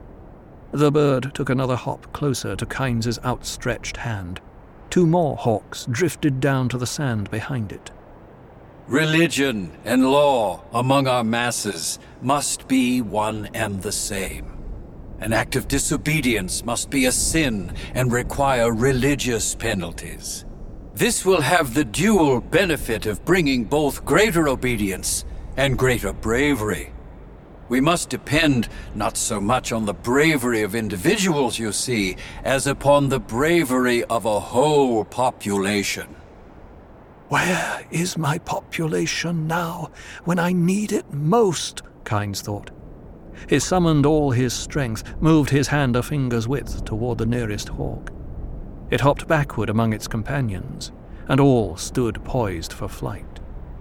The bird took another hop closer to Kynes' outstretched hand. Two more hawks drifted down to the sand behind it. Religion and law among our masses must be one and the same. An act of disobedience must be a sin and require religious penalties. This will have the dual benefit of bringing both greater obedience and greater bravery. We must depend not so much on the bravery of individuals, you see, as upon the bravery of a whole population. Where is my population now, when I need it most? Kynes thought. He summoned all his strength, moved his hand a finger's width toward the nearest hawk. It hopped backward among its companions, and all stood poised for flight.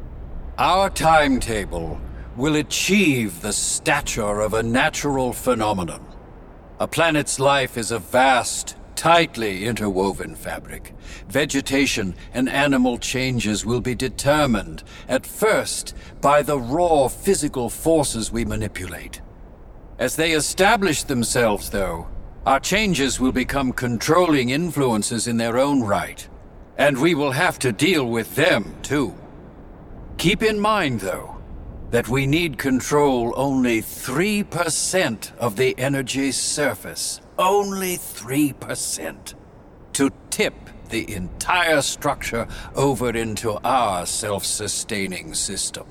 Our timetable will achieve the stature of a natural phenomenon. A planet's life is a vast, tightly interwoven fabric. Vegetation and animal changes will be determined, at first, by the raw physical forces we manipulate. As they establish themselves, though, our changes will become controlling influences in their own right, and we will have to deal with them, too. Keep in mind, though, that we need control only 3% of the energy's surface. Only 3%. To tip the entire structure over into our self-sustaining system.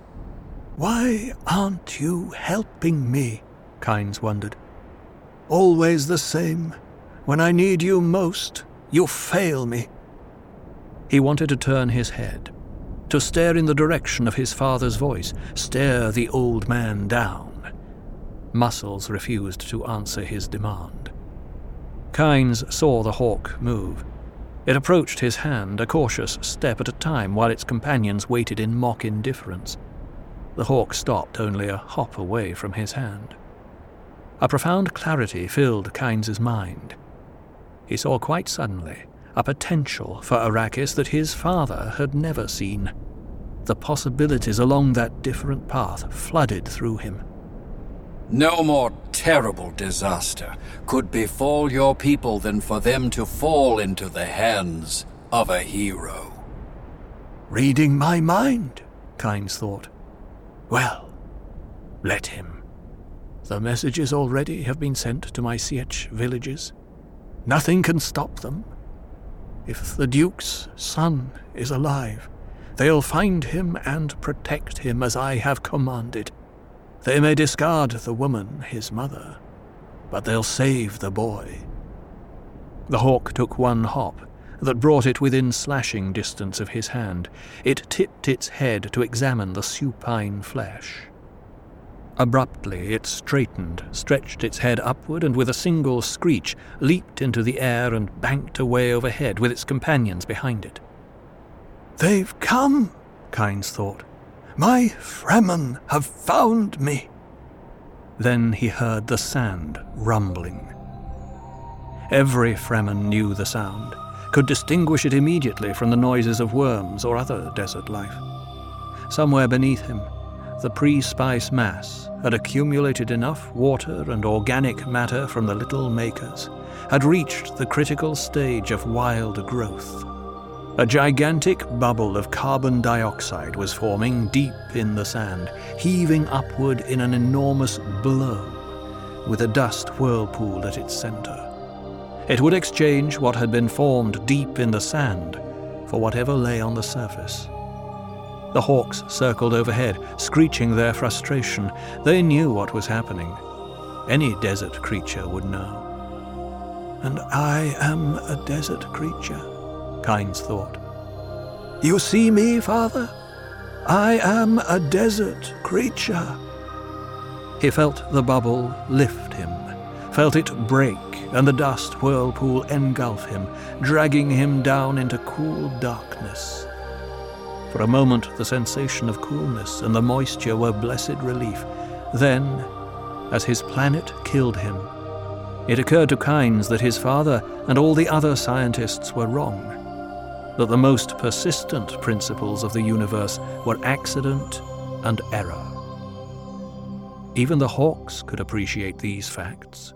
Why aren't you helping me? Kynes wondered. Always the same. When I need you most, you fail me. He wanted to turn his head, to stare in the direction of his father's voice, stare the old man down. Muscles refused to answer his demand. Kynes saw the hawk move. It approached his hand, a cautious step at a time, while its companions waited in mock indifference. The hawk stopped only a hop away from his hand. A profound clarity filled Kynes' mind. He saw quite suddenly a potential for Arrakis that his father had never seen. The possibilities along that different path flooded through him. No more terrible disaster could befall your people than for them to fall into the hands of a hero. Reading my mind, Kynes thought. Well, let him. The messages already have been sent to my Sietch villages. Nothing can stop them. If the Duke's son is alive, they'll find him and protect him as I have commanded. They may discard the woman, his mother, but they'll save the boy. The hawk took one hop that brought it within slashing distance of his hand. It tipped its head to examine the supine flesh. Abruptly it straightened, stretched its head upward, and with a single screech leaped into the air and banked away overhead with its companions behind it. They've come, Kynes thought. My Fremen have found me. Then he heard the sand rumbling. Every Fremen knew the sound, could distinguish it immediately from the noises of worms or other desert life. Somewhere beneath him, the pre-spice mass had accumulated enough water and organic matter from the little makers, had reached the critical stage of wild growth. A gigantic bubble of carbon dioxide was forming deep in the sand, heaving upward in an enormous blow, with a dust whirlpool at its center. It would exchange what had been formed deep in the sand for whatever lay on the surface. The hawks circled overhead, screeching their frustration. They knew what was happening. Any desert creature would know. And I am a desert creature, Kynes thought. You see me, Father? I am a desert creature. He felt the bubble lift him, felt it break, and the dust whirlpool engulf him, dragging him down into cool darkness. For a moment the sensation of coolness and the moisture were blessed relief. Then, as his planet killed him, it occurred to Kynes that his father and all the other scientists were wrong, that the most persistent principles of the universe were accident and error. Even the hawks could appreciate these facts.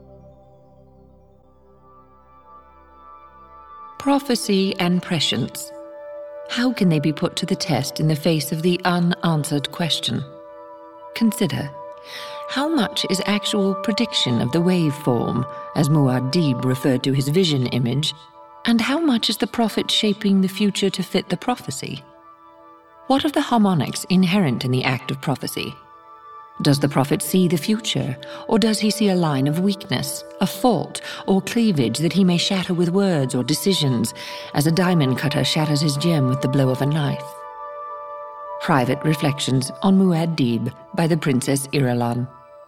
Prophecy and prescience. How can they be put to the test in the face of the unanswered question? Consider, how much is actual prediction of the waveform, as Muad'Dib referred to his vision image, and how much is the prophet shaping the future to fit the prophecy? What of the harmonics inherent in the act of prophecy? Does the prophet see the future, or does he see a line of weakness, a fault, or cleavage that he may shatter with words or decisions, as a diamond cutter shatters his gem with the blow of a knife? Private Reflections on Muad'Dib by the Princess Irulan.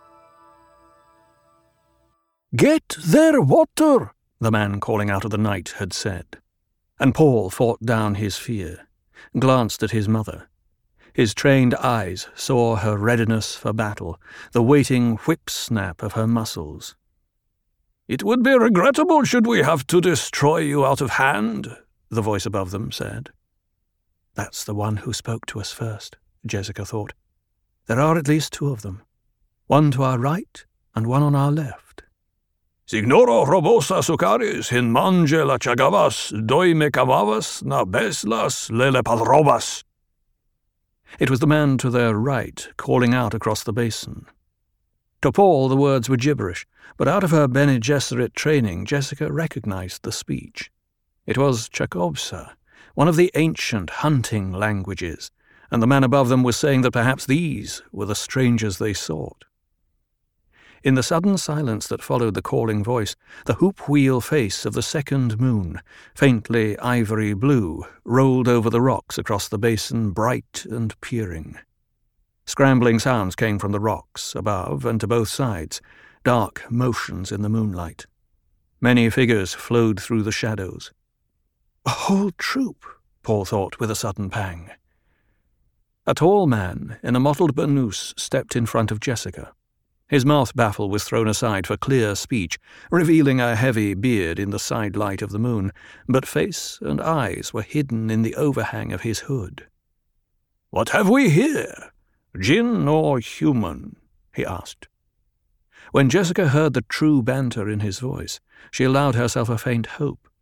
Get their water, the man calling out of the night had said. And Paul fought down his fear, glanced at his mother. His trained eyes saw her readiness for battle, the waiting whip-snap of her muscles. "It would be regrettable should we have to destroy you out of hand," the voice above them said. That's the one who spoke to us first, Jessica thought. There are at least two of them, one to our right and one on our left. "Signoro robosa sucaris in mange la chagavas, doi me camavas, na beslas lele padrobas." It was the man to their right, calling out across the basin. To Paul the words were gibberish, but out of her Bene Gesserit training Jessica recognized the speech. It was Chakobsa, one of the ancient hunting languages, and the man above them was saying that perhaps these were the strangers they sought. In the sudden silence that followed the calling voice, the hoop-wheel face of the second moon, faintly ivory blue, rolled over the rocks across the basin, bright and peering. Scrambling sounds came from the rocks, above and to both sides, dark motions in the moonlight. Many figures flowed through the shadows. A whole troop, Paul thought with a sudden pang. A tall man in a mottled burnous stepped in front of Jessica. His mouth baffle was thrown aside for clear speech, revealing a heavy beard in the side light of the moon, but face and eyes were hidden in the overhang of his hood. "What have we here? Jinn or human?" he asked. When Jessica heard the true banter in his voice, she allowed herself a faint hope.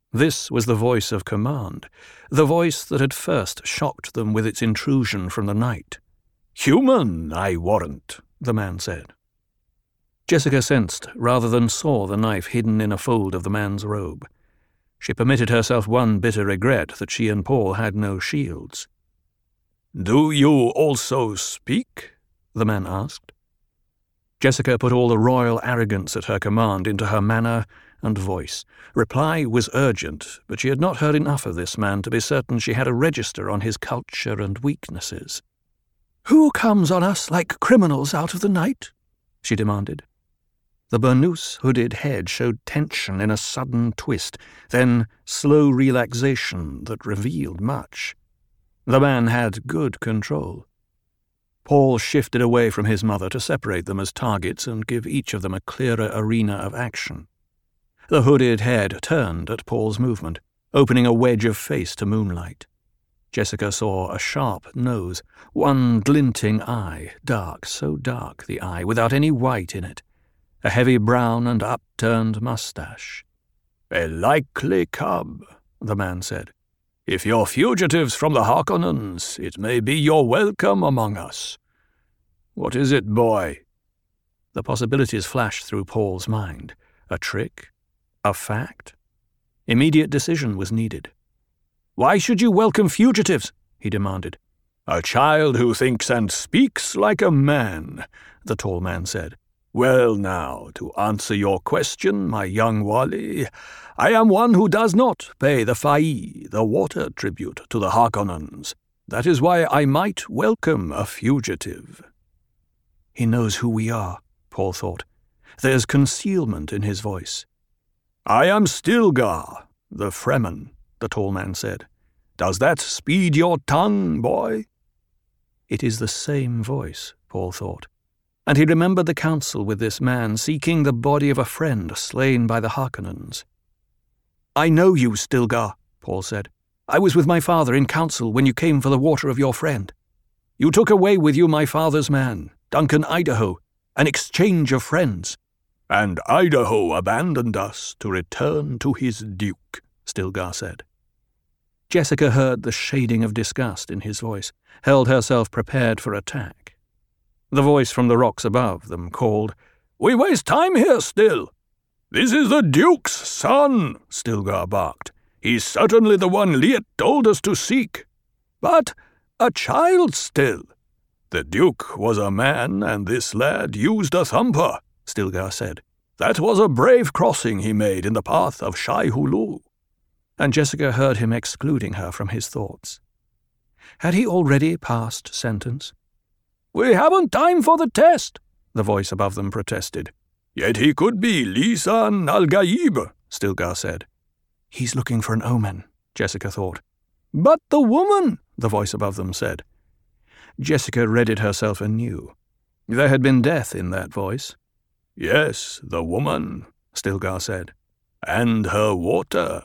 This was the voice of command, the voice that had first shocked them with its intrusion from the night. "Human, I warrant," the man said. Jessica sensed rather than saw the knife hidden in a fold of the man's robe. She permitted herself one bitter regret that she and Paul had no shields. "Do you also speak?" the man asked. Jessica put all the royal arrogance at her command into her manner and voice. Reply was urgent, but she had not heard enough of this man to be certain she had a register on his culture and weaknesses. "Who comes on us like criminals out of the night?" she demanded. The burnous hooded head showed tension in a sudden twist, then slow relaxation that revealed much. The man had good control. Paul shifted away from his mother to separate them as targets and give each of them a clearer arena of action. The hooded head turned at Paul's movement, opening a wedge of face to moonlight. Jessica saw a sharp nose, one glinting eye, dark, so dark the eye, without any white in it, a heavy brown and upturned mustache. "A likely cub," the man said. "If you're fugitives from the Harkonnens, it may be your welcome among us. What is it, boy?" The possibilities flashed through Paul's mind. A trick? A fact? Immediate decision was needed. "Why should you welcome fugitives?" he demanded. "A child who thinks and speaks like a man," the tall man said. "Well now, to answer your question, my young Wally, I am one who does not pay the fa'i, the water tribute, to the Harkonnens. That is why I might welcome a fugitive." He knows who we are, Paul thought. There's concealment in his voice. "I am Stilgar, the Fremen," the tall man said. "Does that speed your tongue, boy?" It is the same voice, Paul thought, and he remembered the council with this man seeking the body of a friend slain by the Harkonnens. "I know you, Stilgar," Paul said. "I was with my father in council when you came for the water of your friend. You took away with you my father's man, Duncan Idaho, an exchange of friends." "And Idaho abandoned us to return to his duke," Stilgar said. Jessica heard the shading of disgust in his voice, held herself prepared for attack. The voice from the rocks above them called, "We waste time here still." "This is the duke's son," Stilgar barked. "He's certainly the one Liet told us to seek." "But a child still." "The duke was a man, and this lad used a thumper," Stilgar said. "That was a brave crossing he made in the path of Shai Hulud." And Jessica heard him excluding her from his thoughts. Had he already passed sentence? "We haven't time for the test," the voice above them protested. "Yet he could be Lisan al-Gaib," Stilgar said. "He's looking for an omen," Jessica thought. "But the woman," the voice above them said. Jessica readied herself anew. There had been death in that voice. "Yes, the woman," Stilgar said. "And her water."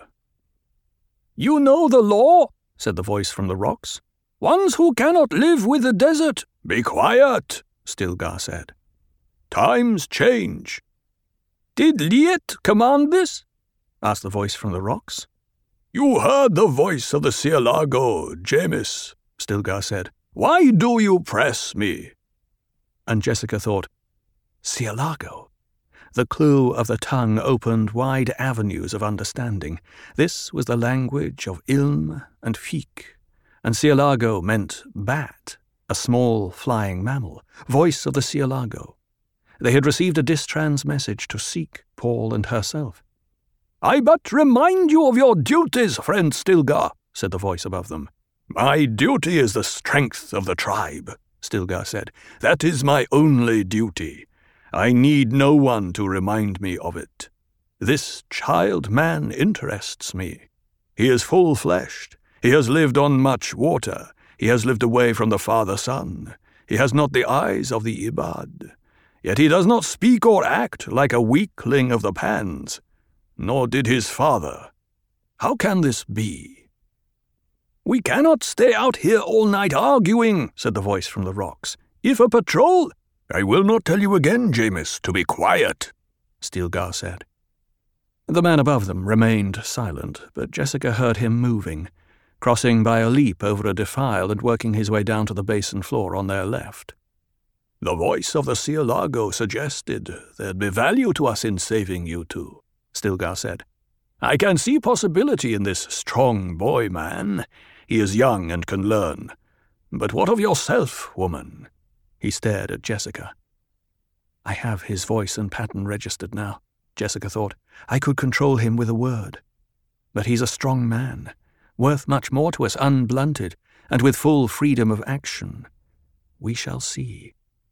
"You know the law," said the voice from the rocks. "Ones who cannot live with the desert." "Be quiet," Stilgar said. "Times change." "Did Liet command this?" asked the voice from the rocks. "You heard the voice of the Cielago, Jamis," Stilgar said. "Why do you press me?" And Jessica thought, Cielago. The clue of the tongue opened wide avenues of understanding. This was the language of Ilm and Fik, and Cielago meant bat, a small flying mammal, voice of the Cielago. They had received a distrans message to seek Paul and herself. "I but remind you of your duties, friend Stilgar," said the voice above them. "My duty is the strength of the tribe," Stilgar said. "That is my only duty. I need no one to remind me of it. This child-man interests me. He is full-fleshed. He has lived on much water. He has lived away from the father sun. He has not the eyes of the Ibad. Yet he does not speak or act like a weakling of the Pans. Nor did his father. How can this be?" "We cannot stay out here all night arguing," said the voice from the rocks. "If a patrol—" "I will not tell you again, Jamis, to be quiet," Stilgar said. The man above them remained silent, but Jessica heard him moving, crossing by a leap over a defile and working his way down to the basin floor on their left. "The voice of the Cielago suggested there'd be value to us in saving you two," Stilgar said. "I can see possibility in this strong boy, man. He is young and can learn. But what of yourself, woman?" He stared at Jessica. I have his voice and pattern registered now, Jessica thought. I could control him with a word. But he's a strong man, worth much more to us unblunted, and with full freedom of action. We shall see.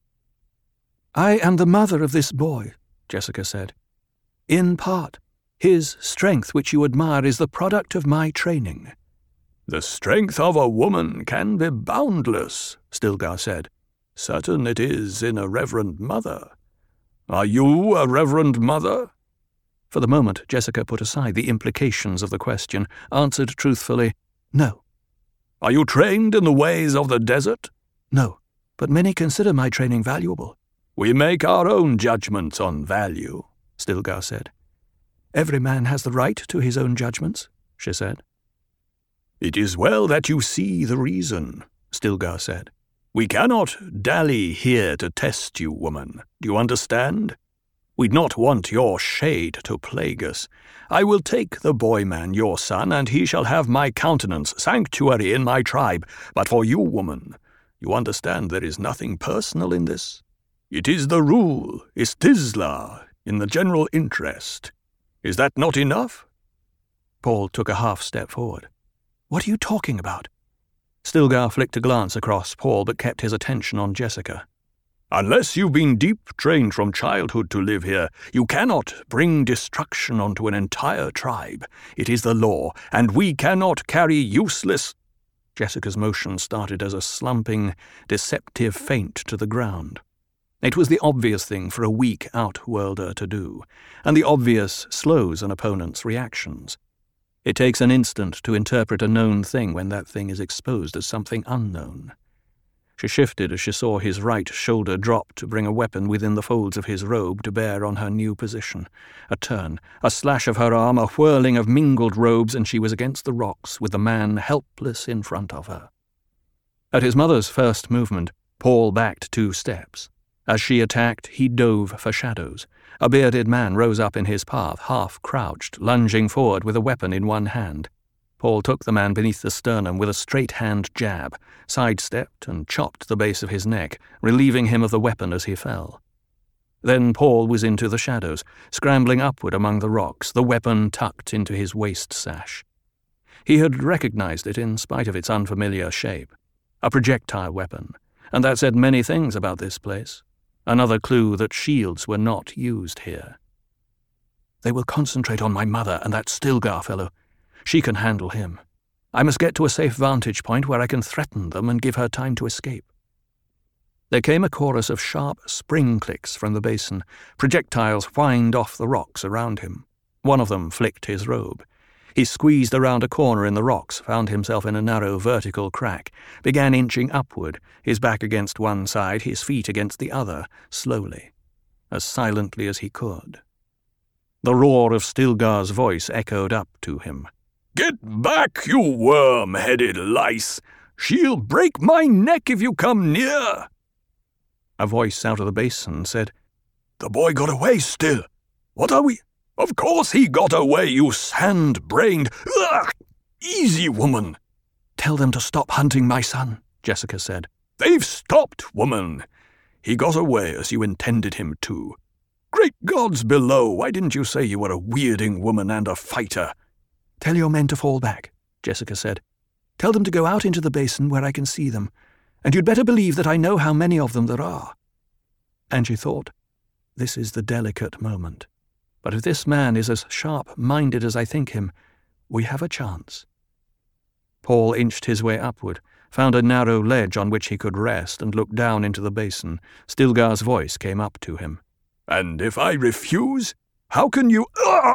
I am the mother of this boy, Jessica said. In part, his strength which you admire is the product of my training. "The strength of a woman can be boundless," Stilgar said. "Certain it is in a reverend mother. Are you a reverend mother?" For the moment, Jessica put aside the implications of the question, answered truthfully, "No." "Are you trained in the ways of the desert?" "No, but many consider my training valuable." "We make our own judgments on value," Stilgar said. "Every man has the right to his own judgments," she said. "It is well that you see the reason," Stilgar said. "We cannot dally here to test you, woman. Do you understand? We'd not want your shade to plague us. I will take the boy man, your son, and he shall have my countenance, sanctuary in my tribe. But for you, woman, you understand there is nothing personal in this. It is the rule, istisla, in the general interest. Is that not enough?" Paul took a half step forward. "What are you talking about?" Stilgar flicked a glance across Paul but kept his attention on Jessica. "Unless you've been deep trained from childhood to live here, you cannot bring destruction onto an entire tribe. It is the law, and we cannot carry useless—" Jessica's motion started as a slumping, deceptive feint to the ground. It was the obvious thing for a weak outworlder to do, and the obvious slows an opponent's reactions. It takes an instant to interpret a known thing when that thing is exposed as something unknown. She shifted as she saw his right shoulder drop to bring a weapon within the folds of his robe to bear on her new position. A turn, a slash of her arm, a whirling of mingled robes, and she was against the rocks with the man helpless in front of her. At his mother's first movement, Paul backed 2 steps. As she attacked, he dove for shadows. A bearded man rose up in his path, half-crouched, lunging forward with a weapon in one hand. Paul took the man beneath the sternum with a straight-hand jab, sidestepped and chopped the base of his neck, relieving him of the weapon as he fell. Then Paul was into the shadows, scrambling upward among the rocks, the weapon tucked into his waist sash. He had recognized it in spite of its unfamiliar shape. A projectile weapon, and that said many things about this place. Another clue that shields were not used here. They will concentrate on my mother and that Stilgar fellow. She can handle him. I must get to a safe vantage point where I can threaten them and give her time to escape. There came a chorus of sharp spring clicks from the basin. Projectiles whined off the rocks around him. One of them flicked his robe. He squeezed around a corner in the rocks, found himself in a narrow vertical crack, began inching upward, his back against one side, his feet against the other, slowly, as silently as he could. The roar of Stilgar's voice echoed up to him. "Get back, you worm-headed lice! She'll break my neck if you come near!" A voice out of the basin said, "The boy got away still. What are we—" "Of course he got away, you sand-brained— Ugh! Easy, woman!" "Tell them to stop hunting my son," Jessica said. "They've stopped, woman. He got away as you intended him to. Great gods below, why didn't you say you were a weirding woman and a fighter?" "Tell your men to fall back," Jessica said. "Tell them to go out into the basin where I can see them, and you'd better believe that I know how many of them there are." And she thought, this is the delicate moment. But if this man is as sharp-minded as I think him, we have a chance. Paul inched his way upward, found a narrow ledge on which he could rest, and looked down into the basin. Stilgar's voice came up to him. "And if I refuse, how can you—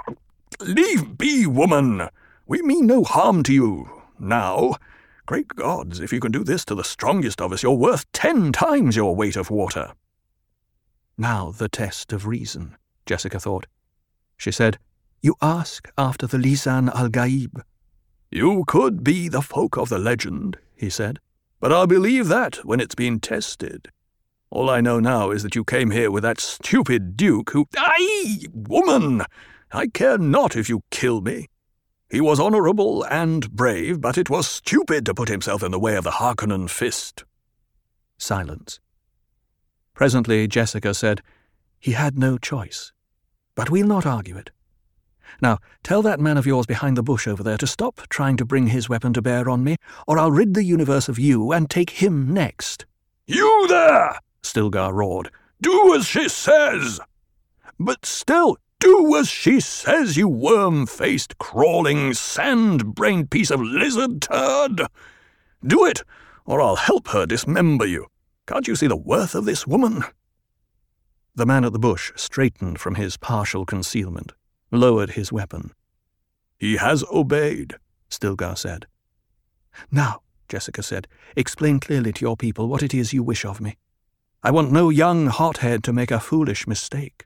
Leave be, woman! We mean no harm to you. Now, great gods, if you can do this to the strongest of us, you're worth 10 times your weight of water." Now the test of reason, Jessica thought. She said, You ask after the Lisan al-Gaib. You could be the folk of the legend, he said, but I'll believe that when it's been tested. All I know now is that you came here with that stupid duke who— Aye, woman! I care not if you kill me. He was honourable and brave, but it was stupid to put himself in the way of the Harkonnen fist. Silence. Presently Jessica said, He had no choice. But we'll not argue it. Now, tell that man of yours behind the bush over there to stop trying to bring his weapon to bear on me, or I'll rid the universe of you and take him next. You there! Stilgar roared. Do as she says! But still, do as she says, you worm-faced, crawling, sand-brained piece of lizard turd! Do it, or I'll help her dismember you. Can't you see the worth of this woman? The man at the bush straightened from his partial concealment, lowered his weapon. He has obeyed, Stilgar said. Now, Jessica said, explain clearly to your people what it is you wish of me. I want no young hothead to make a foolish mistake.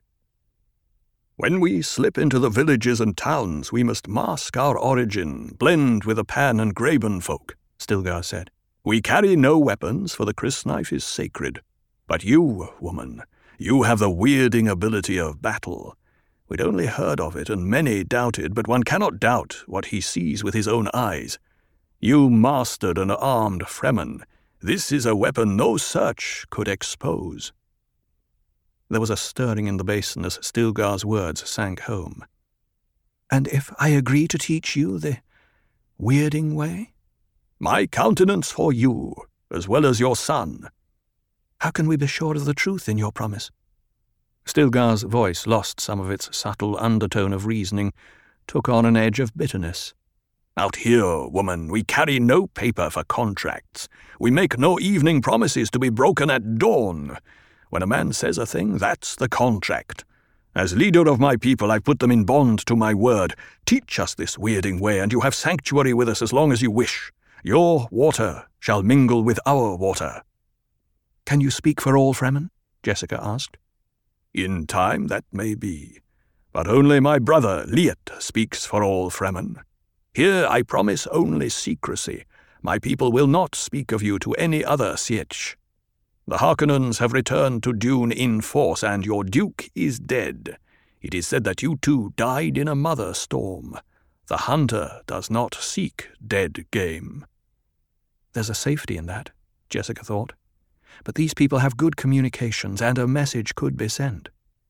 When we slip into the villages and towns, we must mask our origin, blend with the Pan and Graben folk, Stilgar said. We carry no weapons, for the crysknife is sacred. But you, woman, you have the weirding ability of battle. We'd only heard of it, and many doubted, but one cannot doubt what he sees with his own eyes. You mastered an armed Fremen. This is a weapon no search could expose. There was a stirring in the basin as Stilgar's words sank home. And if I agree to teach you the weirding way? My countenance for you, as well as your son. How can we be sure of the truth in your promise? Stilgar's voice lost some of its subtle undertone of reasoning, took on an edge of bitterness. Out here, woman, we carry no paper for contracts. We make no evening promises to be broken at dawn. When a man says a thing, that's the contract. As leader of my people, I put them in bond to my word. Teach us this weirding way, and you have sanctuary with us as long as you wish. Your water shall mingle with our water. Can you speak for all Fremen? Jessica asked. In time that may be, but only my brother Liet speaks for all Fremen. Here I promise only secrecy. My people will not speak of you to any other Sietch. The Harkonnens have returned to Dune in force, and your duke is dead. It is said that you two died in a mother storm. The hunter does not seek dead game. There's a safety in that, Jessica thought. But these people have good communications, and a message could be sent.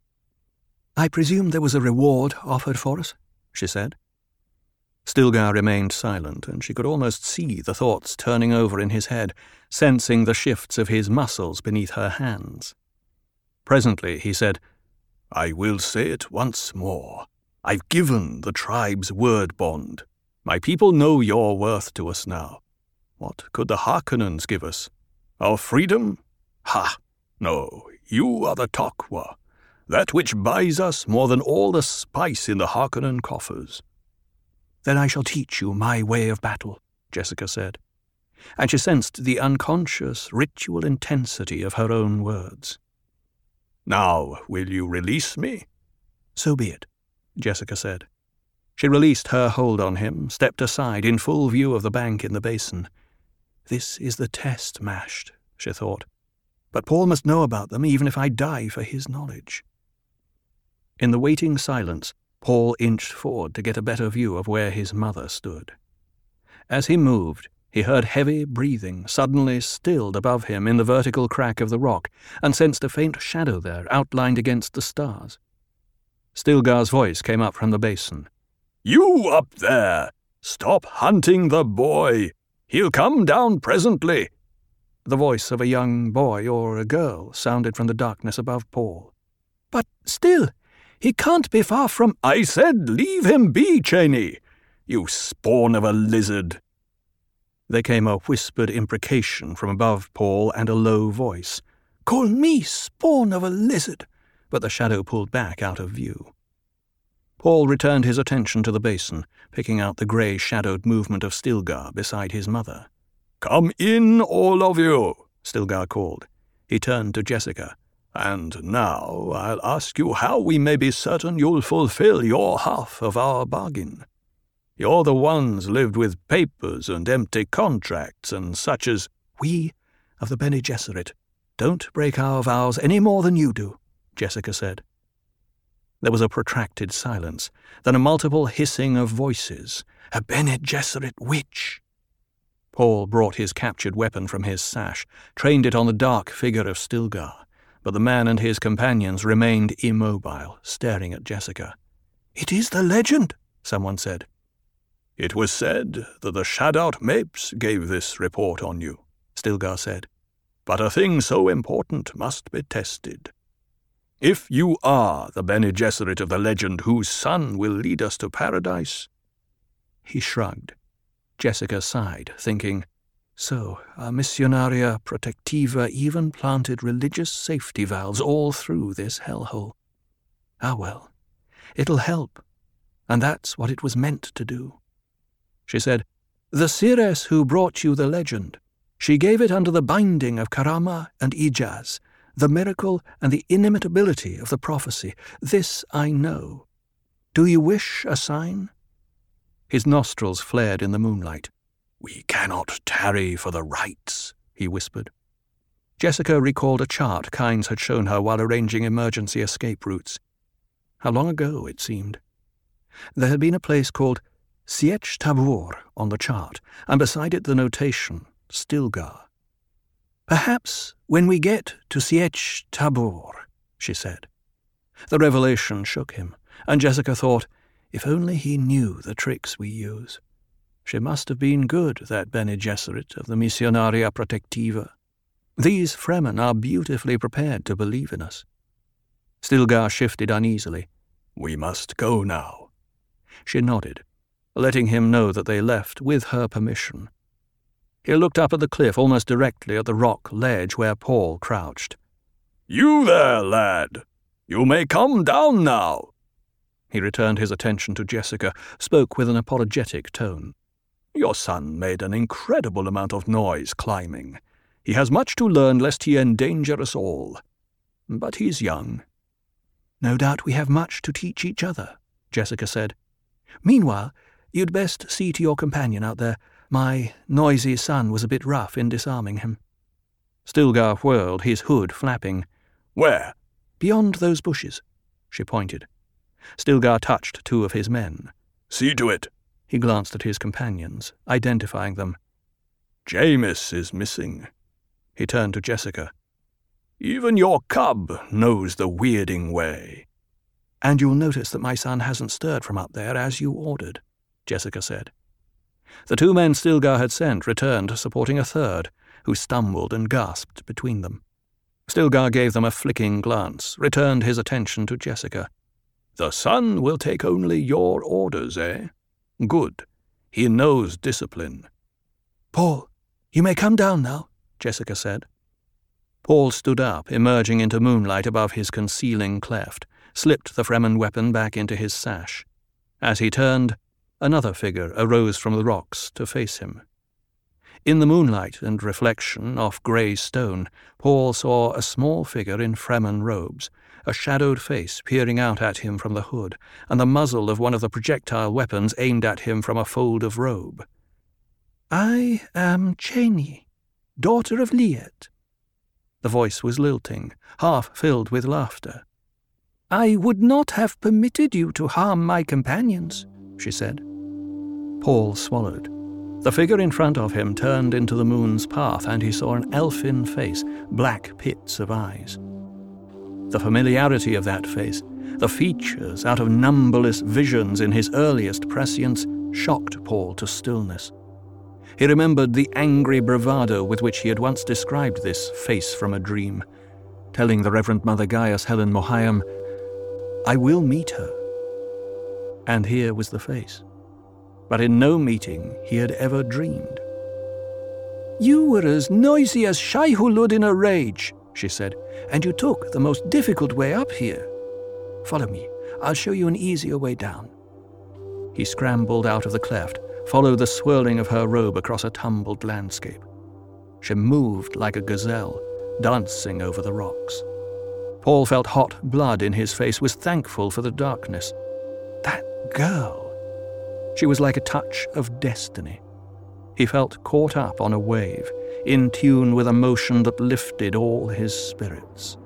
I presume there was a reward offered for us, she said. Stilgar remained silent, and she could almost see the thoughts turning over in his head, sensing the shifts of his muscles beneath her hands. Presently he said, I will say it once more. I've given the tribe's word bond. My people know your worth to us now. What could the Harkonnens give us? Our freedom? Ha! No, you are the Tok'wa, that which buys us more than all the spice in the Harkonnen coffers. Then I shall teach you my way of battle, Jessica said, and she sensed the unconscious ritual intensity of her own words. Now, will you release me? So be it, Jessica said. She released her hold on him, stepped aside in full view of the bank in the basin. This is the test, Mashed, she thought. But Paul must know about them, even if I die for his knowledge. In the waiting silence, Paul inched forward to get a better view of where his mother stood. As he moved, he heard heavy breathing suddenly stilled above him in the vertical crack of the rock, and sensed a faint shadow there outlined against the stars. Stilgar's voice came up from the basin. You up there! Stop hunting the boy! He'll come down presently. The voice of a young boy or a girl sounded from the darkness above Paul. But still, he can't be far from— I said leave him be, Cheney! You spawn of a lizard! There came a whispered imprecation from above Paul and a low voice. Call me spawn of a lizard! But the shadow pulled back out of view. Paul returned his attention to the basin, picking out the grey-shadowed movement of Stilgar beside his mother. Come in, all of you, Stilgar called. He turned to Jessica. And now I'll ask you how we may be certain you'll fulfill your half of our bargain. You're the ones lived with papers and empty contracts and such as— We of the Bene Gesserit don't break our vows any more than you do, Jessica said. There was a protracted silence, then a multiple hissing of voices. A Bene Gesserit witch! Paul brought his captured weapon from his sash, trained it on the dark figure of Stilgar, but the man and his companions remained immobile, staring at Jessica. "It is the legend," someone said. "It was said that the Shadowt Mapes gave this report on you," Stilgar said. "But a thing so important must be tested. If you are the Bene Gesserit of the legend whose son will lead us to paradise—" He shrugged. Jessica sighed, thinking, so Missionaria Protectiva even planted religious safety valves all through this hellhole. Ah well, it'll help, and that's what it was meant to do. She said, "The seeress who brought you the legend, she gave it under the binding of Karama and Ijaz, the miracle and the inimitability of the prophecy. This I know. Do you wish a sign?" His nostrils flared in the moonlight. "We cannot tarry for the rites," he whispered. Jessica recalled a chart Kynes had shown her while arranging emergency escape routes. How long ago, it seemed. There had been a place called Sietch Tabor on the chart, and beside it the notation, Stilgar. "Perhaps when we get to Sietch Tabor," she said. The revelation shook him, and Jessica thought, if only he knew the tricks we use. She must have been good, that Bene Gesserit of the Missionaria Protectiva. These Fremen are beautifully prepared to believe in us. Stilgar shifted uneasily. "We must go now." She nodded, letting him know that they left with her permission. He looked up at the cliff almost directly at the rock ledge where Paul crouched. "You there, lad! You may come down now." He returned his attention to Jessica, spoke with an apologetic tone. "Your son made an incredible amount of noise climbing. He has much to learn lest he endanger us all. But he's young." "No doubt we have much to teach each other," Jessica said. "Meanwhile, you'd best see to your companion out there. My noisy son was a bit rough in disarming him." Stilgar whirled, his hood flapping. "Where?" "Beyond those bushes," she pointed. Stilgar touched two of his men. "See to it." He glanced at his companions, identifying them. "Jameis is missing." He turned to Jessica. "Even your cub knows the weirding way." "And you'll notice that my son hasn't stirred from up there as you ordered," Jessica said. The two men Stilgar had sent returned, supporting a third, who stumbled and gasped between them. Stilgar gave them a flicking glance, returned his attention to Jessica. "The son will take only your orders, eh? Good. He knows discipline." "Paul, you may come down now," Jessica said. Paul stood up, emerging into moonlight above his concealing cleft, slipped the Fremen weapon back into his sash. As he turned, another figure arose from the rocks to face him. In the moonlight and reflection off grey stone, Paul saw a small figure in Fremen robes, a shadowed face peering out at him from the hood, and the muzzle of one of the projectile weapons aimed at him from a fold of robe. "I am Chani, daughter of Liet." The voice was lilting, half filled with laughter. "I would not have permitted you to harm my companions," she said. Paul swallowed. The figure in front of him turned into the moon's path, and he saw an elfin face, black pits of eyes. The familiarity of that face, the features out of numberless visions in his earliest prescience, shocked Paul to stillness. He remembered the angry bravado with which he had once described this face from a dream, telling the Reverend Mother Gaius Helen Mohayim, "I will meet her." And here was the face. But in no meeting he had ever dreamed. "You were as noisy as Shai-Hulud in a rage," she said, "and you took the most difficult way up here. Follow me. I'll show you an easier way down." He scrambled out of the cleft, followed the swirling of her robe across a tumbled landscape. She moved like a gazelle, dancing over the rocks. Paul felt hot blood in his face, was thankful for the darkness. That girl! She was like a touch of destiny. He felt caught up on a wave, in tune with a motion that lifted all his spirits.